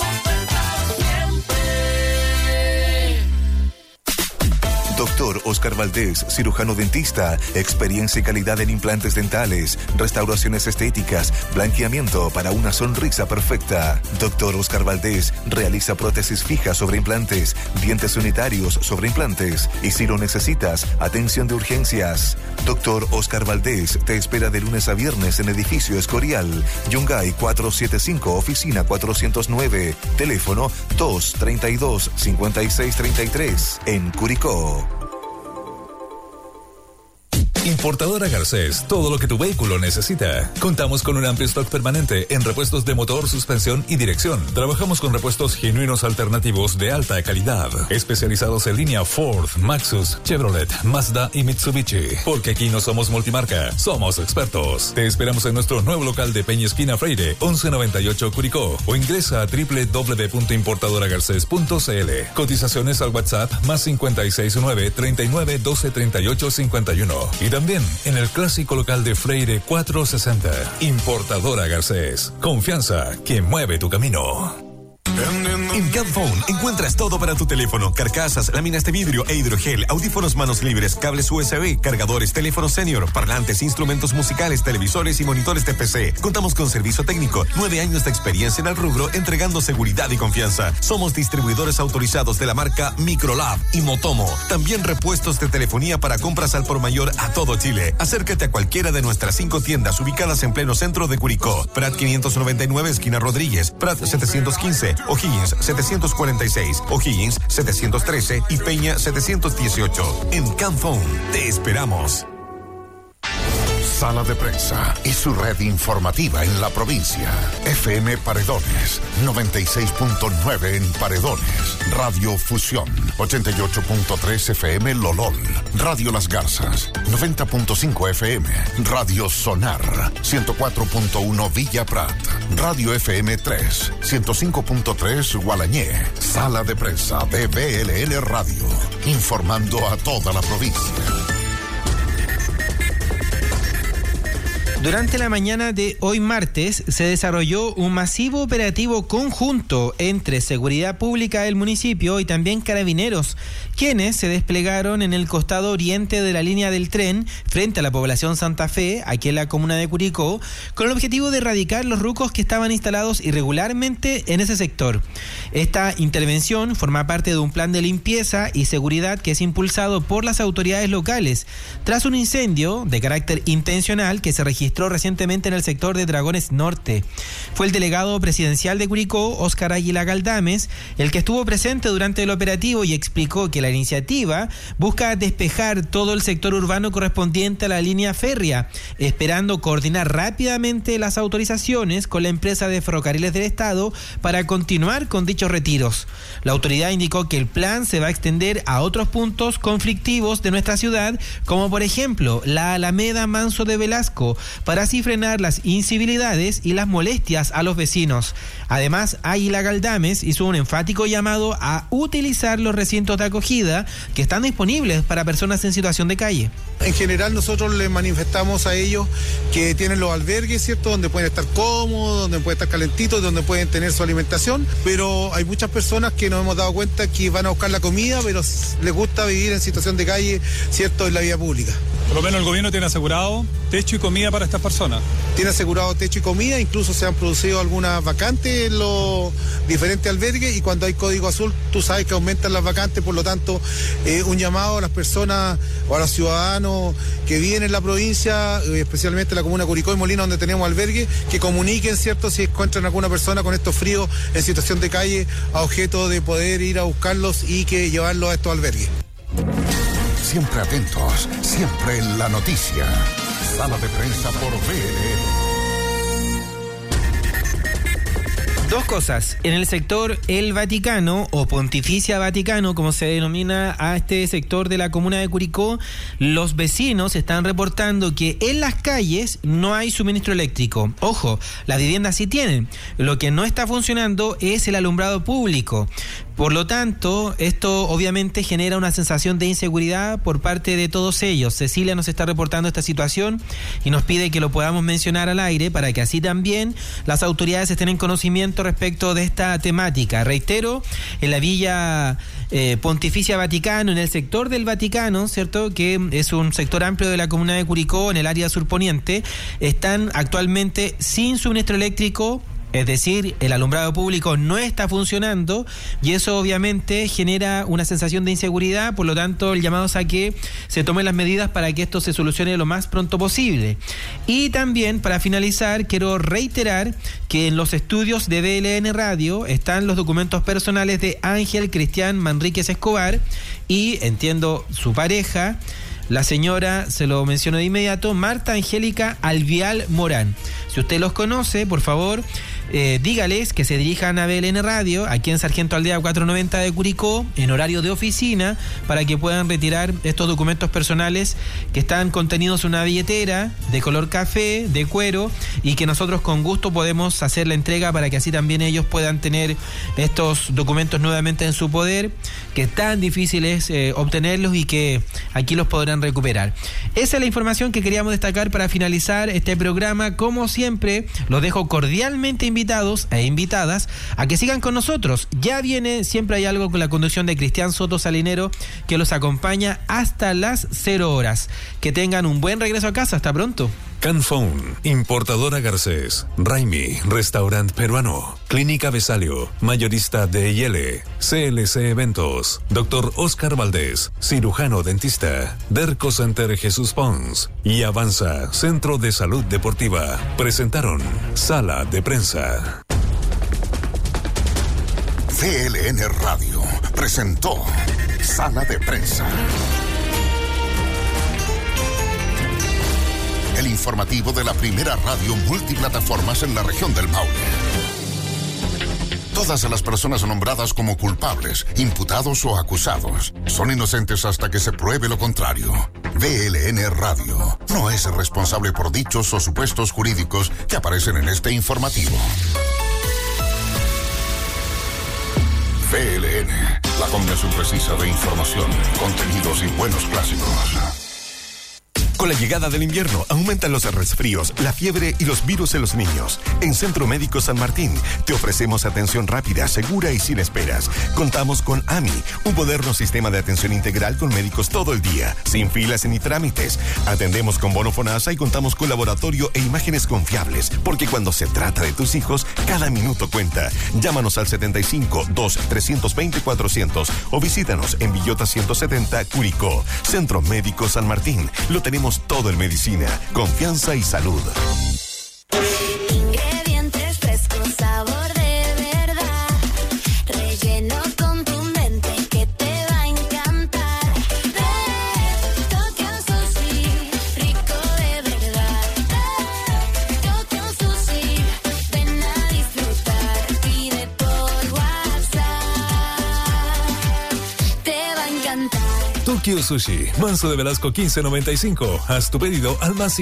Speaker 1: Doctor Oscar Valdés, cirujano dentista, experiencia y calidad en implantes dentales, restauraciones estéticas, blanqueamiento para una sonrisa perfecta. Doctor Oscar Valdés realiza prótesis fijas sobre implantes, dientes unitarios sobre implantes y si lo necesitas, atención de urgencias. Doctor Oscar Valdés te espera de lunes a viernes en Edificio Escorial, Yungay 475, oficina 409, teléfono 232-5633, en Curicó.
Speaker 3: Importadora Garcés, todo lo que tu vehículo necesita. Contamos con un amplio stock permanente en repuestos de motor, suspensión y dirección. Trabajamos con repuestos genuinos alternativos de alta calidad, especializados en línea Ford, Maxus, Chevrolet, Mazda y Mitsubishi. Porque aquí no somos multimarca, somos expertos. Te esperamos en nuestro nuevo local de Peña Esquina Freire, 1198 Curicó, o ingresa a www.importadoragarces.cl. Cotizaciones al WhatsApp más 569 39 12 38 51. Y también en el clásico local de Freire 460. Importadora Garcés. Confianza que mueve tu camino.
Speaker 20: En Camphone encuentras todo para tu teléfono: carcasas, láminas de vidrio e hidrogel, audífonos manos libres, cables USB, cargadores, teléfonos senior, parlantes, instrumentos musicales, televisores y monitores de PC. Contamos con servicio técnico, 9 años de experiencia en el rubro, entregando seguridad y confianza. Somos distribuidores autorizados de la marca Microlab y Motomo. También repuestos de telefonía para compras al por mayor a todo Chile. Acércate a cualquiera de nuestras 5 tiendas ubicadas en pleno centro de Curicó: Prat 599, esquina Rodríguez; Prat 715, O'Higgins 746, O'Higgins 713 y Peña 718. En Camphone te esperamos.
Speaker 2: Sala de Prensa y su red informativa en la provincia. FM Paredones, 96.9 en Paredones. Radio Fusión, 88.3 FM Lolol. Radio Las Garzas, 90.5 FM. Radio Sonar, 104.1 Villa Prat. Radio FM 3, 105.3 Gualañé. Sala de Prensa de BLN Radio, informando a toda la provincia.
Speaker 4: Durante la mañana de hoy martes se desarrolló un masivo operativo conjunto entre Seguridad Pública del municipio y también Carabineros, quienes se desplegaron en el costado oriente de la línea del tren frente a la población Santa Fe, aquí en la comuna de Curicó, con el objetivo de erradicar los rucos que estaban instalados irregularmente en ese sector. Esta intervención forma parte de un plan de limpieza y seguridad que es impulsado por las autoridades locales, tras un incendio de carácter intencional que se registró recientemente en el sector de Dragones Norte. Fue el delegado presidencial de Curicó, Óscar Águila Galdames, el que estuvo presente durante el operativo y explicó que la iniciativa busca despejar todo el sector urbano correspondiente a la línea férrea, esperando coordinar rápidamente las autorizaciones con la empresa de ferrocarriles del Estado para continuar con dichos retiros. La autoridad indicó que el plan se va a extender a otros puntos conflictivos de nuestra ciudad, como por ejemplo la Alameda Manso de Velasco, para así frenar las incivilidades y las molestias a los vecinos. Además, Águila Galdames hizo un enfático llamado a utilizar los recintos de acogida que están disponibles para personas en situación de calle.
Speaker 7: En general nosotros les manifestamos a ellos que tienen los albergues, ¿cierto?, donde pueden estar cómodos, donde pueden estar calentitos, donde pueden tener su alimentación, pero hay muchas personas que nos hemos dado cuenta que van a buscar la comida, pero les gusta vivir en situación de calle, ¿cierto?, en la vía pública.
Speaker 9: Por lo menos el gobierno tiene asegurado techo y comida para estas personas.
Speaker 7: Tiene asegurado techo y comida, incluso se han producido algunas vacantes en los diferentes albergues, y cuando hay código azul tú sabes que aumentan las vacantes. Por lo tanto, un llamado a las personas o a los ciudadanos que viven en la provincia, especialmente en la comuna de Curicó y Molina, donde tenemos albergue, que comuniquen, ¿cierto?, si encuentran alguna persona con estos fríos en situación de calle, a objeto de poder ir a buscarlos y que llevarlos a estos albergues.
Speaker 2: Siempre atentos, siempre en la noticia. Sala de prensa por VLN.
Speaker 4: Dos cosas. En el sector El Vaticano, o Pontificia Vaticano, como se denomina a este sector de la comuna de Curicó, los vecinos están reportando que en las calles no hay suministro eléctrico. Ojo, las viviendas sí tienen. Lo que no está funcionando es el alumbrado público. Por lo tanto, esto obviamente genera una sensación de inseguridad por parte de todos ellos. Cecilia nos está reportando esta situación y nos pide que lo podamos mencionar al aire para que así también las autoridades estén en conocimiento respecto de esta temática. Reitero, en la Villa Pontificia Vaticano, en el sector del Vaticano, ¿cierto?, que es un sector amplio de la comuna de Curicó, en el área surponiente, están actualmente sin suministro eléctrico. Es decir, el alumbrado público no está funcionando y eso obviamente genera una sensación de inseguridad. Por lo tanto, el llamado es a que se tomen las medidas para que esto se solucione lo más pronto posible. Y también, para finalizar, quiero reiterar que en los estudios de VLN Radio están los documentos personales de Ángel Cristian Manríquez Escobar y, entiendo, su pareja, la señora, se lo menciono de inmediato, Marta Angélica Alvial Morán. Si usted los conoce, por favor, dígales que se dirijan a VLN Radio, aquí en Sargento Aldea 490 de Curicó, en horario de oficina, para que puedan retirar estos documentos personales que están contenidos en una billetera de color café, de cuero, y que nosotros con gusto podemos hacer la entrega para que así también ellos puedan tener estos documentos nuevamente en su poder, que tan difícil es obtenerlos y que aquí los podrán recuperar. Esa es la información que queríamos destacar para finalizar este programa. Como siempre, los dejo cordialmente invitados e invitadas a que sigan con nosotros. Ya viene Siempre hay algo con la conducción de Cristian Soto Salinero, que los acompaña hasta las 0 horas. Que tengan un buen regreso a casa. Hasta pronto.
Speaker 3: Canphone, Importadora Garcés, Raimi, Restaurant Peruano, Clínica Besalio, Mayorista de Yele, CLC Eventos, Dr. Oscar Valdés, Cirujano Dentista, Derco Center Jesús Pons y Avanza, Centro de Salud Deportiva, presentaron Sala de Prensa.
Speaker 2: VLN Radio presentó Sala de Prensa. El informativo de la primera radio multiplataformas en la región del Maule. Todas las personas nombradas como culpables, imputados o acusados son inocentes hasta que se pruebe lo contrario. VLN Radio no es responsable por dichos o supuestos jurídicos que aparecen en este informativo. VLN, la combinación precisa de información, contenidos y buenos clásicos.
Speaker 12: Con la llegada del invierno aumentan los resfríos, la fiebre y los virus en los niños. En Centro Médico San Martín te ofrecemos atención rápida, segura y sin esperas. Contamos con AMI, un moderno sistema de atención integral con médicos todo el día, sin filas ni trámites. Atendemos con bono FONASA y contamos con laboratorio e imágenes confiables, porque cuando se trata de tus hijos, cada minuto cuenta. Llámanos al 75-2-320-400 o visítanos en Villota 170, Curicó. Centro Médico San Martín, lo tenemos todo en medicina, confianza y salud.
Speaker 10: Ingredientes frescos, sabor de verdad, relleno contundente que te va a encantar. Tokyo Sushi, rico de verdad. Tokyo Sushi, ven a disfrutar, pide por WhatsApp, te va a encantar.
Speaker 3: Tokyo Sushi, Manso de Velasco 1595. Haz tu pedido al más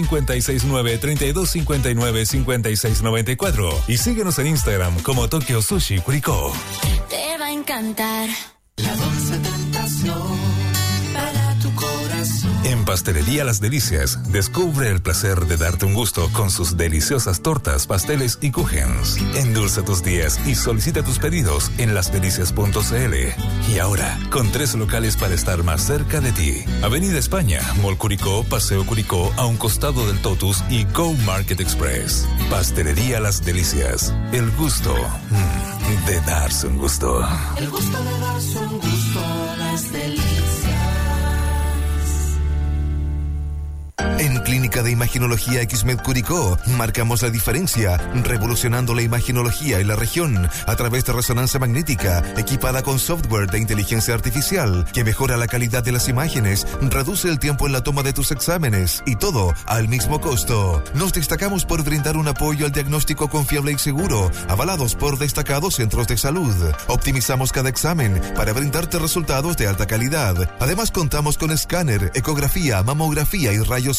Speaker 3: 569-3259-5694. Y síguenos en Instagram como Tokyo Sushi Curicó.
Speaker 10: Te va a encantar.
Speaker 11: La dulce tentación para tu corazón.
Speaker 3: En Pastelería Las Delicias, descubre el placer de darte un gusto con sus deliciosas tortas, pasteles y kuchens. Endulza tus días y solicita tus pedidos en lasdelicias.cl. Y ahora, con 3 locales para estar más cerca de ti. Avenida España, Mall Curicó, Paseo Curicó, a un costado del Totus y Go Market Express. Pastelería Las Delicias. El gusto de darse un gusto.
Speaker 11: El gusto de darse un gusto, Las Delicias.
Speaker 1: En Clínica de Imaginología XMED Curicó, marcamos la diferencia, revolucionando la imaginología en la región a través de resonancia magnética, equipada con software de inteligencia artificial, que mejora la calidad de las imágenes, reduce el tiempo en la toma de tus exámenes, y todo al mismo costo. Nos destacamos por brindar un apoyo al diagnóstico confiable y seguro, avalados por destacados centros de salud. Optimizamos cada examen para brindarte resultados de alta calidad. Además, contamos con escáner, ecografía, mamografía y rayos